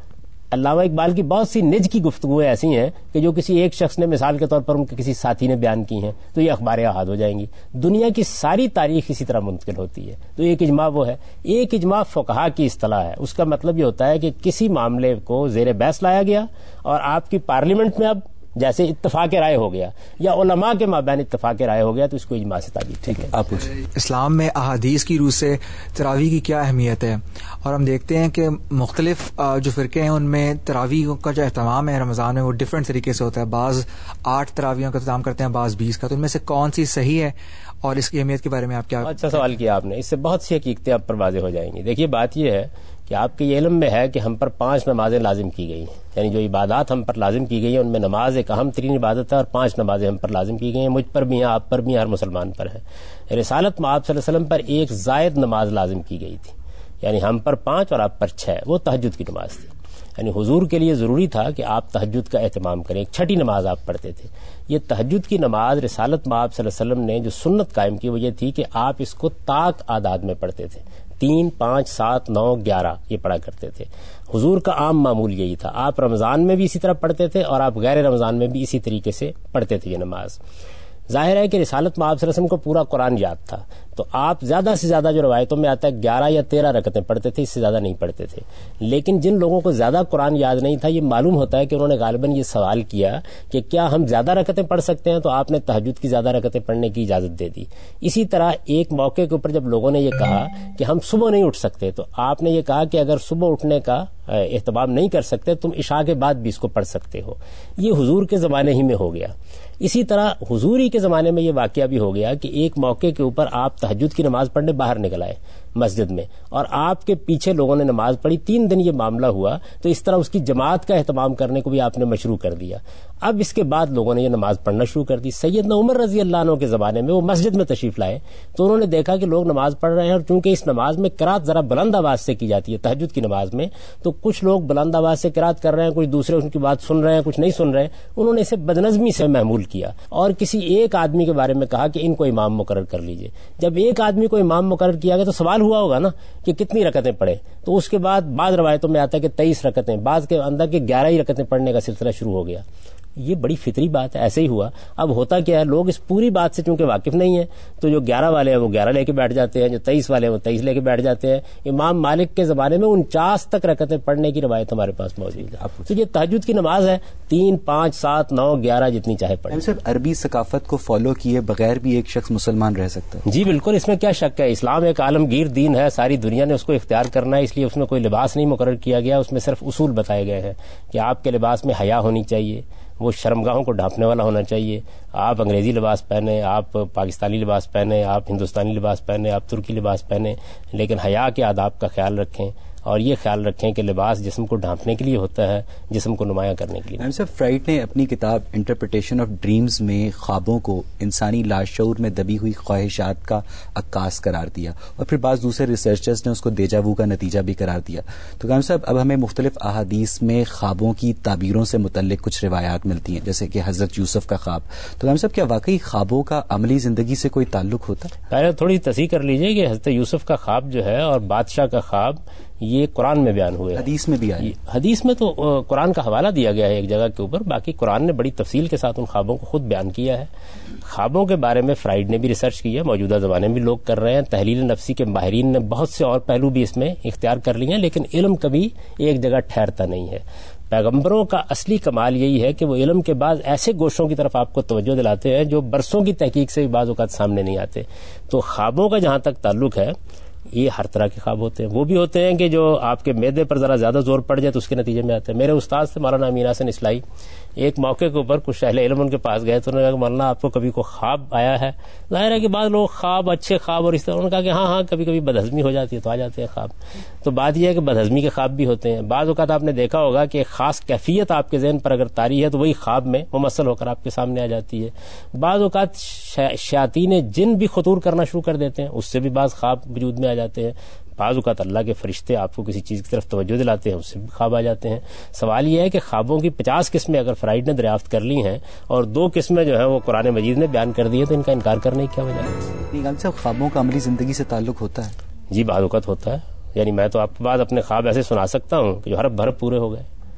علامہ اقبال کی بہت سی نج کی گفتگویں ایسی ہیں کہ جو کسی ایک شخص نے مثال کے طور پر ان کے کسی ساتھی نے بیان کی ہیں تو یہ اخبار احاد ہو جائیں گی. دنیا کی ساری تاریخ اسی طرح منتقل ہوتی ہے. تو ایک اجماع وہ ہے. ایک اجماع فقہا کی اصطلاح ہے. اس کا مطلب یہ ہوتا ہے کہ کسی معاملے کو زیر بحث لایا گیا اور آپ کی پارلیمنٹ میں اب جیسے اتفاق رائے ہو گیا یا علماء کے مابین اتفاق رائے ہو گیا تو اس کو اجماع سے تعبیر. ٹھیک ہے, آپ اسلام میں احادیث کی روح سے تراویح کی کیا اہمیت ہے؟ اور ہم دیکھتے ہیں کہ مختلف جو فرقے ہیں ان میں تراویح کا جو اہتمام ہے رمضان میں وہ ڈفرینٹ طریقے سے ہوتا ہے. بعض 8 تراویحوں کا اہتمام کرتے ہیں, بعض 20 کا. تو ان میں سے کون سی صحیح ہے اور اس کی اہمیت کے بارے میں آپ کیا؟ اچھا سوال کیا آپ نے, اس سے بہت سی حقیقتیں آپ پر واضح ہو جائیں گی. دیکھیے بات یہ ہے کہ آپ کے یہ علم میں ہے کہ ہم پر 5 نمازیں لازم کی گئی ہیں, یعنی جو عبادات ہم پر لازم کی گئی ہیں ان میں نماز ایک اہم ترین عبادت ہے اور 5 نمازیں ہم پر لازم کی گئی ہیں. مجھ پر بھی ہیں, آپ پر بھی ہیں, ہر مسلمان پر ہے. رسالت میں آپ صلی اللہ علیہ وسلم پر ایک زائد نماز لازم کی گئی تھی, یعنی ہم پر 5 اور آپ پر 6, وہ تہجد کی نماز تھی. یعنی حضور کے لیے ضروری تھا کہ آپ تہجد کا اہتمام کریں. ایک 6ٹھی نماز آپ پڑھتے تھے. یہ تہجد کی نماز رسالت میں آپ صلی اللہ علیہ وسلم نے جو سنت قائم کی وہ یہ تھی کہ آپ اس کو طاق اعداد میں پڑھتے تھے. 3, 5, 7, 9, 11 یہ پڑھا کرتے تھے. حضور کا عام معمول یہی تھا. آپ رمضان میں بھی اسی طرح پڑھتے تھے اور آپ غیر رمضان میں بھی اسی طریقے سے پڑھتے تھے یہ نماز. ظاہر ہے کہ رسالت میں آپ صلی اللہ علیہ وسلم کو پورا قرآن یاد تھا, تو آپ زیادہ سے زیادہ جو روایتوں میں آتا ہے 11 یا 13 رکعتیں پڑھتے تھے, اس سے زیادہ نہیں پڑھتے تھے. لیکن جن لوگوں کو زیادہ قرآن یاد نہیں تھا, یہ معلوم ہوتا ہے کہ انہوں نے غالباً یہ سوال کیا کہ کیا ہم زیادہ رکعتیں پڑھ سکتے ہیں, تو آپ نے تہجد کی زیادہ رکعتیں پڑھنے کی اجازت دے دی. اسی طرح ایک موقع کے اوپر جب لوگوں نے یہ کہا کہ ہم صبح نہیں اٹھ سکتے, تو آپ نے یہ کہا کہ اگر صبح اٹھنے کا اہتمام نہیں کر سکتے تم عشاء کے بعد بھی اس کو پڑھ سکتے ہو. یہ حضور کے زمانے ہی میں ہو گیا. اسی طرح حضوری کے زمانے میں یہ واقعہ بھی ہو گیا کہ ایک موقع کے اوپر آپ تہجد کی نماز پڑھنے باہر نکل آئے مسجد میں, اور آپ کے پیچھے لوگوں نے نماز پڑھی. 3 دن یہ معاملہ ہوا, تو اس طرح اس کی جماعت کا اہتمام کرنے کو بھی آپ نے مشروع کر دیا. اب اس کے بعد لوگوں نے یہ نماز پڑھنا شروع کر دی. سیدنا عمر رضی اللہ عنہ کے زمانے میں وہ مسجد میں تشریف لائے تو انہوں نے دیکھا کہ لوگ نماز پڑھ رہے ہیں, اور چونکہ اس نماز میں قرات ذرا بلند آواز سے کی جاتی ہے تہجد کی نماز میں, تو کچھ لوگ بلند آواز سے قرات کر رہے ہیں, کچھ دوسرے ان کی بات سن رہے ہیں, کچھ نہیں سن رہے ہیں. انہوں نے اسے بدنظمی سے محمول کیا اور کسی ایک آدمی کے بارے میں کہا کہ ان کو امام مقرر کر لیجئے. جب ایک آدمی کو امام مقرر کیا گیا تو سوال ہوا ہوگا نا کہ کتنی رکعتیں پڑھے, تو اس کے بعد بعض روایتوں میں آتا ہے کہ 23 رکعتیں, بعض کے اندر کے 11 ہی رکعتیں پڑھنے کا سلسلہ شروع ہو گیا. یہ بڑی فطری بات ہے, ایسے ہی ہوا. اب ہوتا کیا ہے, لوگ اس پوری بات سے چونکہ واقف نہیں ہیں, تو جو 11 والے ہیں وہ 11 لے کے بیٹھ جاتے ہیں, جو 23 والے ہیں وہ 23 لے کے بیٹھ جاتے ہیں. امام مالک کے زمانے میں 49 تک رکعتیں پڑھنے کی روایت ہمارے پاس موجود ہے. تو یہ تہجد کی نماز ہے 3, 5, 7, 9, 11 جتنی چاہے پڑھیں. صرف عربی ثقافت کو فالو کیے بغیر بھی ایک شخص مسلمان رہ سکتا ہے؟ جی بالکل, اس میں کیا شک ہے. اسلام ایک عالمگیر دین ہے, ساری دنیا نے اس کو اختیار کرنا ہے, اس لیے اس میں کوئی لباس نہیں مقرر کیا گیا. اس میں صرف اصول بتائے گئے ہیں کہ آپ کے لباس میں حیا ہونی چاہیے, وہ شرمگاہوں کو ڈھانپنے والا ہونا چاہیے. آپ انگریزی لباس پہنیں, آپ پاکستانی لباس پہنیں, آپ ہندوستانی لباس پہنیں, آپ ترکی لباس پہنیں, لیکن حیا کے آداب کا خیال رکھیں, اور یہ خیال رکھیں کہ لباس جسم کو ڈھانپنے کے لیے ہوتا ہے, جسم کو نمایاں کرنے کے لیے. صاحب فرائڈ نے اپنی کتاب انٹرپریٹیشن آف ڈریمز میں خوابوں کو انسانی لاشعور میں دبی ہوئی خواہشات کا عکاس قرار دیا, اور پھر بعض دوسرے ریسرچرز نے اس کو دیجا وو کا نتیجہ بھی قرار دیا. تو قائم صاحب اب ہمیں مختلف احادیث میں خوابوں کی تعبیروں سے متعلق کچھ روایات ملتی ہیں, جیسے کہ حضرت یوسف کا خواب. تو قائم صاحب کیا واقعی خوابوں کا عملی زندگی سے کوئی تعلق ہوتا ہے؟ پہلے تھوڑی تصحیح کر لیجئے کہ حضرت یوسف کا خواب جو ہے اور بادشاہ کا خواب یہ قرآن میں بیان ہوئے, حدیث میں بھی آئے. حدیث میں تو قرآن کا حوالہ دیا گیا ہے ایک جگہ کے اوپر, باقی قرآن نے بڑی تفصیل کے ساتھ ان خوابوں کو خود بیان کیا ہے. خوابوں کے بارے میں فرائڈ نے بھی ریسرچ کی ہے, موجودہ زمانے میں بھی لوگ کر رہے ہیں. تحلیل نفسی کے ماہرین نے بہت سے اور پہلو بھی اس میں اختیار کر لیے ہیں, لیکن علم کبھی ایک جگہ ٹھہرتا نہیں ہے. پیغمبروں کا اصلی کمال یہی ہے کہ وہ علم کے بعد ایسے گوشوں کی طرف آپ کو توجہ دلاتے ہیں جو برسوں کی تحقیق سے بھی بعض اوقات سامنے نہیں آتے. تو خوابوں کا جہاں تک تعلق ہے, یہ ہر طرح کے خواب ہوتے ہیں. وہ بھی ہوتے ہیں کہ جو آپ کے معدے پر ذرا زیادہ زور پڑ جائے تو اس کے نتیجے میں آتے ہیں. میرے استاد سے مولانا امین حسن اصلاحی ایک موقع کے اوپر کچھ اہل علم ان کے پاس گئے تو انہوں نے کہا کہ مولانا آپ کو کبھی کوئی خواب آیا ہے؟ ظاہر ہے کہ بعض لوگ خواب اچھے خواب اور اس طرح, انہوں نے کہا کہ ہاں کبھی کبھی بدہضمی ہو جاتی ہے تو آ جاتے ہیں خواب. تو بات یہ ہے کہ بدہضمی کے خواب بھی ہوتے ہیں. بعض اوقات آپ نے دیکھا ہوگا کہ ایک خاص کیفیت آپ کے ذہن پر اگر طاری ہے تو وہی خواب میں ممثل ہو کر آپ کے سامنے آ جاتی ہے. بعض اوقات شیاطین جن بھی خطور کرنا شروع کر دیتے ہیں, اس سے بھی بعض خواب وجود میں آ جاتے ہیں. بعض اوقات اللہ کے فرشتے آپ کو کسی چیز کی طرف توجہ دلاتے ہیں, اس سے بھی خواب آ جاتے ہیں. سوال یہ ہے کہ خوابوں کی 50 قسمیں اگر فرائڈ نے دریافت کر لی ہیں اور 2 قسمیں جو ہیں وہ قرآن مجید نے بیان کر دی ہیں, تو ان کا انکار کرنے کی کیا وجہ ہے؟ صاحب خوابوں کا عملی زندگی سے تعلق ہوتا ہے؟ جی بعض اوقات ہوتا ہے. یعنی میں تو آپ کو بعد اپنے خواب ایسے سنا سکتا ہوں کہ جو ہر بھر پورے ہو گئے.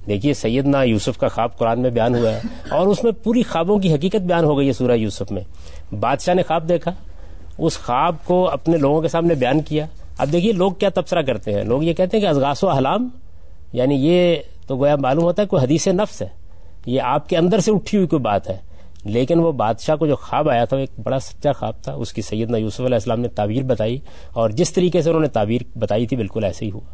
دیکھیے سیدنا یوسف کا خواب قرآن میں بیان ہوا ہے اور اس میں پوری خوابوں کی حقیقت بیان ہو گئی ہے سورہ یوسف میں. بادشاہ نے خواب دیکھا, اس خواب کو اپنے لوگوں کے سامنے بیان کیا. اب دیکھیے لوگ کیا تبصرہ کرتے ہیں, لوگ یہ کہتے ہیں کہ اضغاث و احلام, یعنی یہ تو گویا معلوم ہوتا ہے کوئی حدیث نفس ہے, یہ آپ کے اندر سے اٹھی ہوئی کوئی بات ہے. لیکن وہ بادشاہ کو جو خواب آیا تھا وہ ایک بڑا سچا خواب تھا, اس کی سیدنا یوسف علیہ السلام نے تعبیر بتائی اور جس طریقے سے انہوں نے تعبیر بتائی تھی بالکل ایسے ہی ہوا.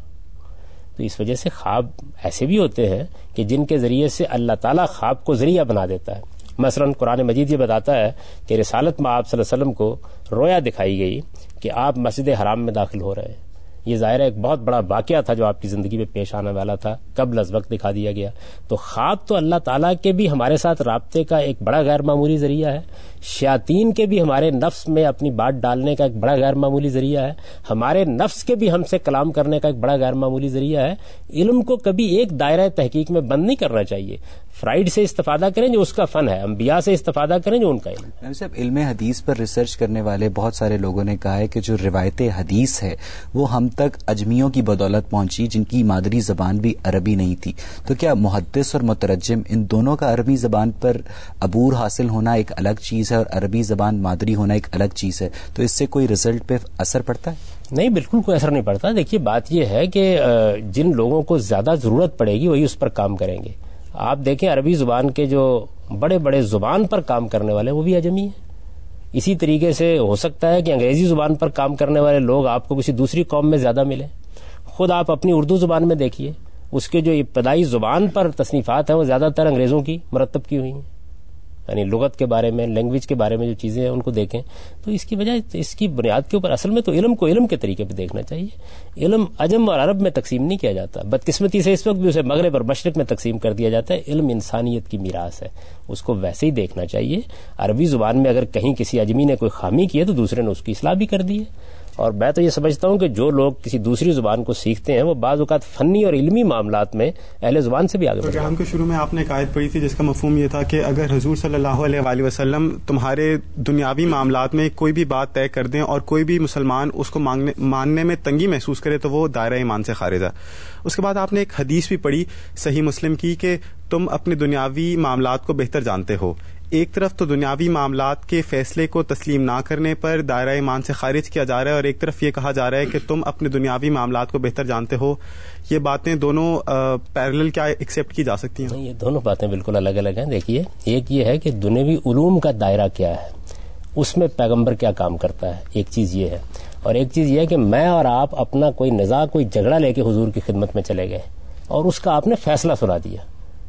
تو اس وجہ سے خواب ایسے بھی ہوتے ہیں کہ جن کے ذریعے سے اللہ تعالیٰ خواب کو ذریعہ بنا دیتا ہے. مثلا قرآن مجید یہ بتاتا ہے کہ رسالت میں آپ صلی اللہ علیہ وسلم کو رویا دکھائی گئی کہ آپ مسجد حرام میں داخل ہو رہے ہیں. یہ ظاہر ہے ایک بہت بڑا واقعہ تھا جو آپ کی زندگی میں پیش آنے والا تھا, قبل از وقت دکھا دیا گیا. تو خواب تو اللہ تعالیٰ کے بھی ہمارے ساتھ رابطے کا ایک بڑا غیر معمولی ذریعہ ہے, شیاطین کے بھی ہمارے نفس میں اپنی بات ڈالنے کا ایک بڑا غیر معمولی ذریعہ ہے, ہمارے نفس کے بھی ہم سے کلام کرنے کا ایک بڑا غیر معمولی ذریعہ ہے. علم کو کبھی ایک دائرہ تحقیق میں بند نہیں کرنا چاہیے. فرائڈ سے استفادہ کریں جو اس کا فن ہے, انبیاء سے استفادہ کریں جو ان کا علم ہے. صاحب علم حدیث پر ریسرچ کرنے والے بہت سارے لوگوں نے کہا ہے کہ جو روایت حدیث ہے وہ ہم تک اجمیوں کی بدولت پہنچی جن کی مادری زبان بھی عربی نہیں تھی. تو کیا محدث اور مترجم ان دونوں کا عربی زبان پر عبور حاصل ہونا ایک الگ چیز ہے اور عربی زبان مادری ہونا ایک الگ چیز ہے, تو اس سے کوئی رزلٹ پہ اثر پڑتا ہے؟ نہیں, بالکل کوئی اثر نہیں پڑتا. دیکھیے بات یہ ہے کہ جن لوگوں کو زیادہ ضرورت پڑے گی وہی اس پر کام کریں گے. آپ دیکھیں عربی زبان کے جو بڑے بڑے زبان پر کام کرنے والے وہ بھی اجمی ہیں. اسی طریقے سے ہو سکتا ہے کہ انگریزی زبان پر کام کرنے والے لوگ آپ کو کسی دوسری قوم میں زیادہ ملیں. خود آپ اپنی اردو زبان میں دیکھیے, اس کے جو ابتدائی زبان پر تصنیفات ہیں وہ زیادہ تر انگریزوں کی مرتب کی ہوئی ہیں. یعنی لغت کے بارے میں, لینگویج کے بارے میں جو چیزیں ہیں ان کو دیکھیں تو اس کی وجہ اس کی بنیاد کے اوپر اصل میں تو علم کو علم کے طریقے پہ دیکھنا چاہیے. علم عجم اور عرب میں تقسیم نہیں کیا جاتا. بدقسمتی سے اس وقت بھی اسے مغرب اور مشرق میں تقسیم کر دیا جاتا ہے. علم انسانیت کی میراث ہے, اس کو ویسے ہی دیکھنا چاہیے. عربی زبان میں اگر کہیں کسی اجمی نے کوئی خامی کی ہے تو دوسرے نے اس کی اصلاح بھی کر دی ہے. اور میں تو یہ سمجھتا ہوں کہ جو لوگ کسی دوسری زبان کو سیکھتے ہیں وہ بعض اوقات فنی اور علمی معاملات میں اہل زبان سے بھی آگے بڑھتے ہیں. پروگرام کے شروع میں آپ نے ایک آیت پڑھی تھی جس کا مفہوم یہ تھا کہ اگر حضور صلی اللہ علیہ وآلہ وسلم تمہارے دنیاوی معاملات میں کوئی بھی بات طے کر دیں اور کوئی بھی مسلمان اس کو ماننے میں تنگی محسوس کرے تو وہ دائرہ ایمان سے خارج ہے. اس کے بعد آپ نے ایک حدیث بھی پڑھی صحیح مسلم کی کہ تم اپنے دنیاوی معاملات کو بہتر جانتے ہو. ایک طرف تو دنیاوی معاملات کے فیصلے کو تسلیم نہ کرنے پر دائرہ ایمان سے خارج کیا جا رہا ہے اور ایک طرف یہ کہا جا رہا ہے کہ تم اپنے دنیاوی معاملات کو بہتر جانتے ہو. یہ باتیں دونوں پیرلل کیا ایکسیپٹ کی جا سکتی ہیں؟ یہ دونوں باتیں بالکل الگ الگ ہیں. دیکھیے ایک یہ ہے کہ دنیاوی علوم کا دائرہ کیا ہے, اس میں پیغمبر کیا کام کرتا ہے, ایک چیز یہ ہے. اور ایک چیز یہ ہے کہ میں اور آپ اپنا کوئی نزاع کوئی جھگڑا لے کے حضور کی خدمت میں چلے گئے اور اس کا آپ نے فیصلہ سنا دیا.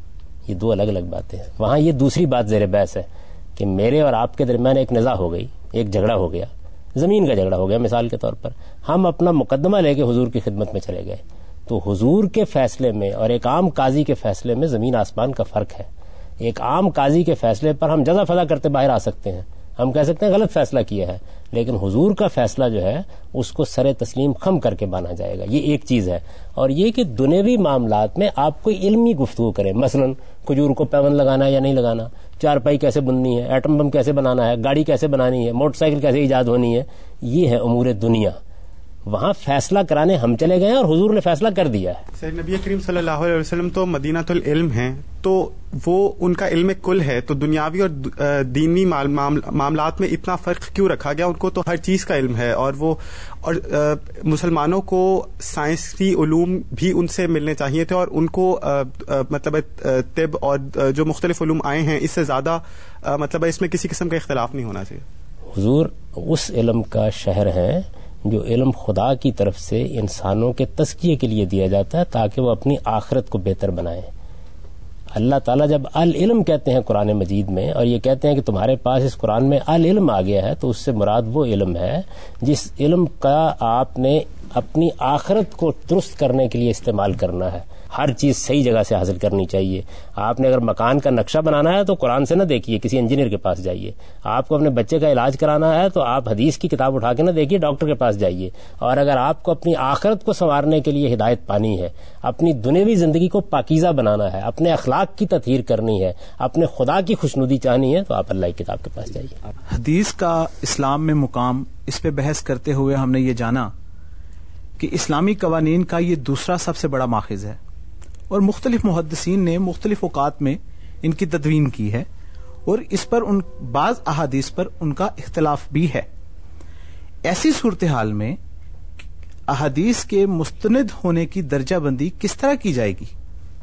یہ دو الگ الگ باتیں ہیں. وہاں یہ دوسری بات زیر بحث ہے کہ میرے اور آپ کے درمیان ایک نزاع ہو گئی, ایک جھگڑا ہو گیا, زمین کا جھگڑا ہو گیا مثال کے طور پر. ہم اپنا مقدمہ لے کے حضور کی خدمت میں چلے گئے تو حضور کے فیصلے میں اور ایک عام قاضی کے فیصلے میں زمین آسمان کا فرق ہے. ایک عام قاضی کے فیصلے پر ہم جزا فضا کرتے باہر آ سکتے ہیں, ہم کہہ سکتے ہیں غلط فیصلہ کیا ہے, لیکن حضور کا فیصلہ جو ہے اس کو سر تسلیم خم کر کے مانا جائے گا. یہ ایک چیز ہے. اور یہ کہ دنیوی معاملات میں آپ کوئی علمی گفتگو کریں, مثلا کھجور کو پیوند لگانا ہے یا نہیں لگانا, چارپائی کیسے بننی ہے, ایٹم بم کیسے بنانا ہے, گاڑی کیسے بنانی ہے, موٹر سائیکل کیسے ایجاد ہونی ہے, یہ ہے امور دنیا. وہاں فیصلہ کرانے ہم چلے گئے اور حضور نے فیصلہ کر دیا ہے. سر نبی کریم صلی اللہ علیہ وسلم تو مدینۃ العلم ہیں, تو وہ ان کا علم کل ہے, تو دنیاوی اور دینی معاملات میں اتنا فرق کیوں رکھا گیا؟ ان کو تو ہر چیز کا علم ہے اور وہ اور مسلمانوں کو سائنسی علوم بھی ان سے ملنے چاہیے تھے اور ان کو مطلب طب اور جو مختلف علوم آئے ہیں اس سے زیادہ مطلب اس میں کسی قسم کا اختلاف نہیں ہونا چاہیے. حضور اس علم کا شہر ہے جو علم خدا کی طرف سے انسانوں کے تزکیے کے لیے دیا جاتا ہے تاکہ وہ اپنی آخرت کو بہتر بنائیں. اللہ تعالیٰ جب العلم کہتے ہیں قرآن مجید میں اور یہ کہتے ہیں کہ تمہارے پاس اس قرآن میں العلم آ گیا ہے, تو اس سے مراد وہ علم ہے جس علم کا آپ نے اپنی آخرت کو درست کرنے کے لیے استعمال کرنا ہے. ہر چیز صحیح جگہ سے حاصل کرنی چاہیے. آپ نے اگر مکان کا نقشہ بنانا ہے تو قرآن سے نہ دیکھیے, کسی انجینئر کے پاس جائیے. آپ کو اپنے بچے کا علاج کرانا ہے تو آپ حدیث کی کتاب اٹھا کے نہ دیکھیے, ڈاکٹر کے پاس جائیے. اور اگر آپ کو اپنی آخرت کو سنوارنے کے لیے ہدایت پانی ہے, اپنی دنیوی زندگی کو پاکیزہ بنانا ہے, اپنے اخلاق کی تطہیر کرنی ہے, اپنے خدا کی خوشنودی چاہنی ہے, تو آپ اللہ کی کتاب کے پاس جائیے. حدیث کا اسلام میں مقام, اس پہ بحث کرتے ہوئے ہم نے یہ جانا کہ اسلامی قوانین کا یہ دوسرا سب سے بڑا ماخذ ہے. اور مختلف محدثین نے مختلف اوقات میں ان کی تدوین کی ہے، اور اس پر بعض احادیث پر ان کا اختلاف بھی ہے. ایسی صورتحال میں احادیث کے مستند ہونے کی درجہ بندی کس طرح کی جائے گی؟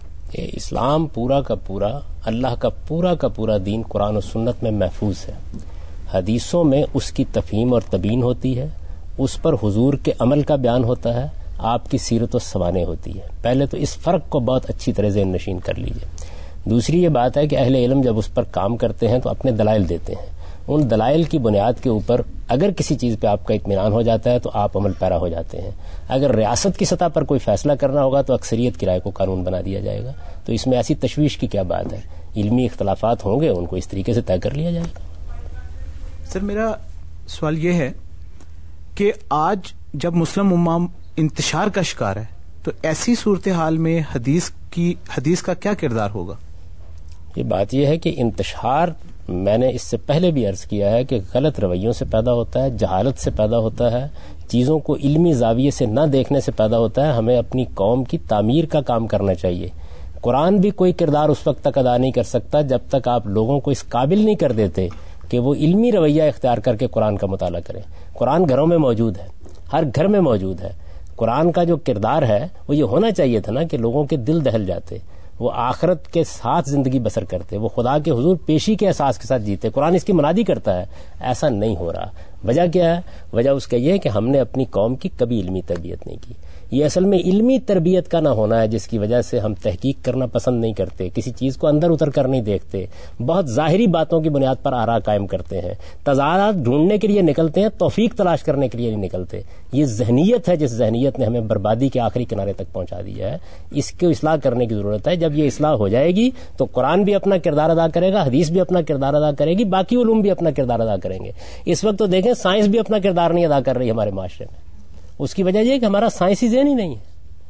اسلام پورا کا پورا، اللہ کا پورا دین قرآن و سنت میں محفوظ ہے. حدیثوں میں اس کی تفہیم اور تبیین ہوتی ہے، اس پر حضور کے عمل کا بیان ہوتا ہے، آپ کی سیرت و سوانح ہوتی ہے. پہلے تو اس فرق کو بہت اچھی طرح ذہن نشین کر لیجئے. دوسری یہ بات ہے کہ اہل علم جب اس پر کام کرتے ہیں تو اپنے دلائل دیتے ہیں. ان دلائل کی بنیاد کے اوپر اگر کسی چیز پہ آپ کا اطمینان ہو جاتا ہے تو آپ عمل پیرا ہو جاتے ہیں. اگر ریاست کی سطح پر کوئی فیصلہ کرنا ہوگا تو اکثریت کی رائے کو قانون بنا دیا جائے گا. تو اس میں ایسی تشویش کی کیا بات ہے؟ علمی اختلافات ہوں گے، ان کو اس طریقے سے طے کر لیا جائے گا. سر میرا سوال یہ ہے کہ آج جب مسلم امہ انتشار کا شکار ہے تو ایسی صورتحال میں حدیث کا کیا کردار ہوگا؟ یہ بات یہ ہے کہ انتشار، میں نے اس سے پہلے بھی عرض کیا ہے کہ غلط رویوں سے پیدا ہوتا ہے، جہالت سے پیدا ہوتا ہے، چیزوں کو علمی زاویے سے نہ دیکھنے سے پیدا ہوتا ہے. ہمیں اپنی قوم کی تعمیر کا کام کرنا چاہیے. قرآن بھی کوئی کردار اس وقت تک ادا نہیں کر سکتا جب تک آپ لوگوں کو اس قابل نہیں کر دیتے کہ وہ علمی رویہ اختیار کر کے قرآن کا مطالعہ کریں. قرآن گھروں میں موجود ہے، ہر گھر میں موجود ہے. قرآن کا جو کردار ہے وہ یہ ہونا چاہیے تھا نا کہ لوگوں کے دل دہل جاتے، وہ آخرت کے ساتھ زندگی بسر کرتے، وہ خدا کے حضور پیشی کے احساس کے ساتھ جیتے. قرآن اس کی منادی کرتا ہے. ایسا نہیں ہو رہا. وجہ کیا ہے؟ وجہ اس کا یہ ہے کہ ہم نے اپنی قوم کی کبھی علمی تربیت نہیں کی. یہ اصل میں علمی تربیت کا نہ ہونا ہے جس کی وجہ سے ہم تحقیق کرنا پسند نہیں کرتے، کسی چیز کو اندر اتر کر نہیں دیکھتے، بہت ظاہری باتوں کی بنیاد پر آراء قائم کرتے ہیں، تضادات ڈھونڈنے کے لیے نکلتے ہیں، توفیق تلاش کرنے کے لیے نہیں نکلتے. یہ ذہنیت ہے جس ذہنیت نے ہمیں بربادی کے آخری کنارے تک پہنچا دیا ہے. اس کو اصلاح کرنے کی ضرورت ہے. جب یہ اصلاح ہو جائے گی تو قرآن بھی اپنا کردار ادا کرے گا، حدیث بھی اپنا کردار ادا کرے گی، باقی علوم بھی اپنا کردار ادا کریں گے. اس وقت تو دیکھیں سائنس بھی اپنا کردار نہیں ادا کر رہی ہمارے معاشرے میں. اس کی وجہ یہ ہے کہ ہمارا سائنسی ذہن ہی نہیں ہے.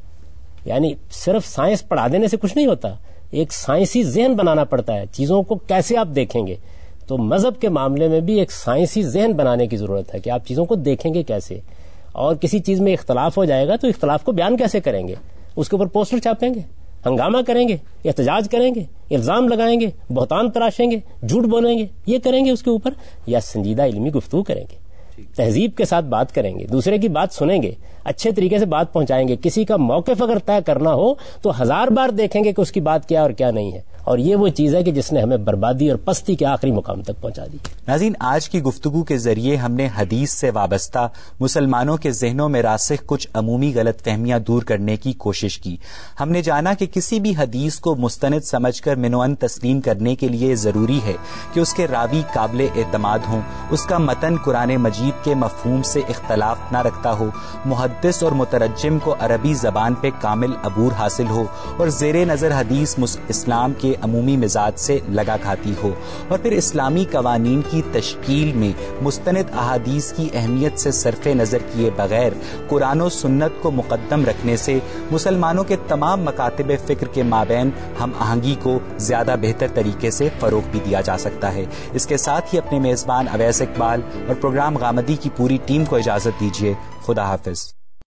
یعنی صرف سائنس پڑھا دینے سے کچھ نہیں ہوتا، ایک سائنسی ذہن بنانا پڑتا ہے. چیزوں کو کیسے آپ دیکھیں گے؟ تو مذہب کے معاملے میں بھی ایک سائنسی ذہن بنانے کی ضرورت ہے کہ آپ چیزوں کو دیکھیں گے کیسے، اور کسی چیز میں اختلاف ہو جائے گا تو اختلاف کو بیان کیسے کریں گے؟ اس کے اوپر پوسٹر چھاپیں گے، ہنگامہ کریں گے، احتجاج کریں گے، الزام لگائیں گے، بہتان تراشیں گے، جھوٹ بولیں گے، یہ کریں گے اس کے اوپر، یا سنجیدہ علمی گفتگو کریں گے، تہذیب کے ساتھ بات کریں گے، دوسرے کی بات سنیں گے، اچھے طریقے سے بات پہنچائیں گے. کسی کا موقف اگر طے کرنا ہو تو 1000 بار دیکھیں گے کہ اس کی بات کیا اور کیا نہیں ہے. اور یہ وہ چیز ہے کہ جس نے ہمیں بربادی اور پستی کے آخری مقام تک پہنچا دی. ناظرین، آج کی گفتگو کے ذریعے ہم نے حدیث سے وابستہ مسلمانوں کے ذہنوں میں راسخ کچھ عمومی غلط فہمیاں دور کرنے کی کوشش کی. ہم نے جانا کہ کسی بھی حدیث کو مستند سمجھ کر منوعن تسلیم کرنے کے لیے ضروری ہے کہ اس کے راوی قابل اعتماد ہوں، اس کا متن قرآن مجید کے مفہوم سے اختلاف نہ رکھتا ہو، محدث اور مترجم کو عربی زبان پہ کامل عبور حاصل ہو، اور زیر نظر حدیث اسلام کے عمومی مزاج سے لگا کھاتی ہو. اور پھر اسلامی قوانین کی تشکیل میں مستند احادیث کی اہمیت سے صرف نظر کیے بغیر قرآن و سنت کو مقدم رکھنے سے مسلمانوں کے تمام مکاتب فکر کے مابین ہم آہنگی کو زیادہ بہتر طریقے سے فروغ بھی دیا جا سکتا ہے. اس کے ساتھ ہی اپنے میزبان اویس اقبال اور پروگرام غامدی کی پوری ٹیم کو اجازت دیجیے. خدا حافظ.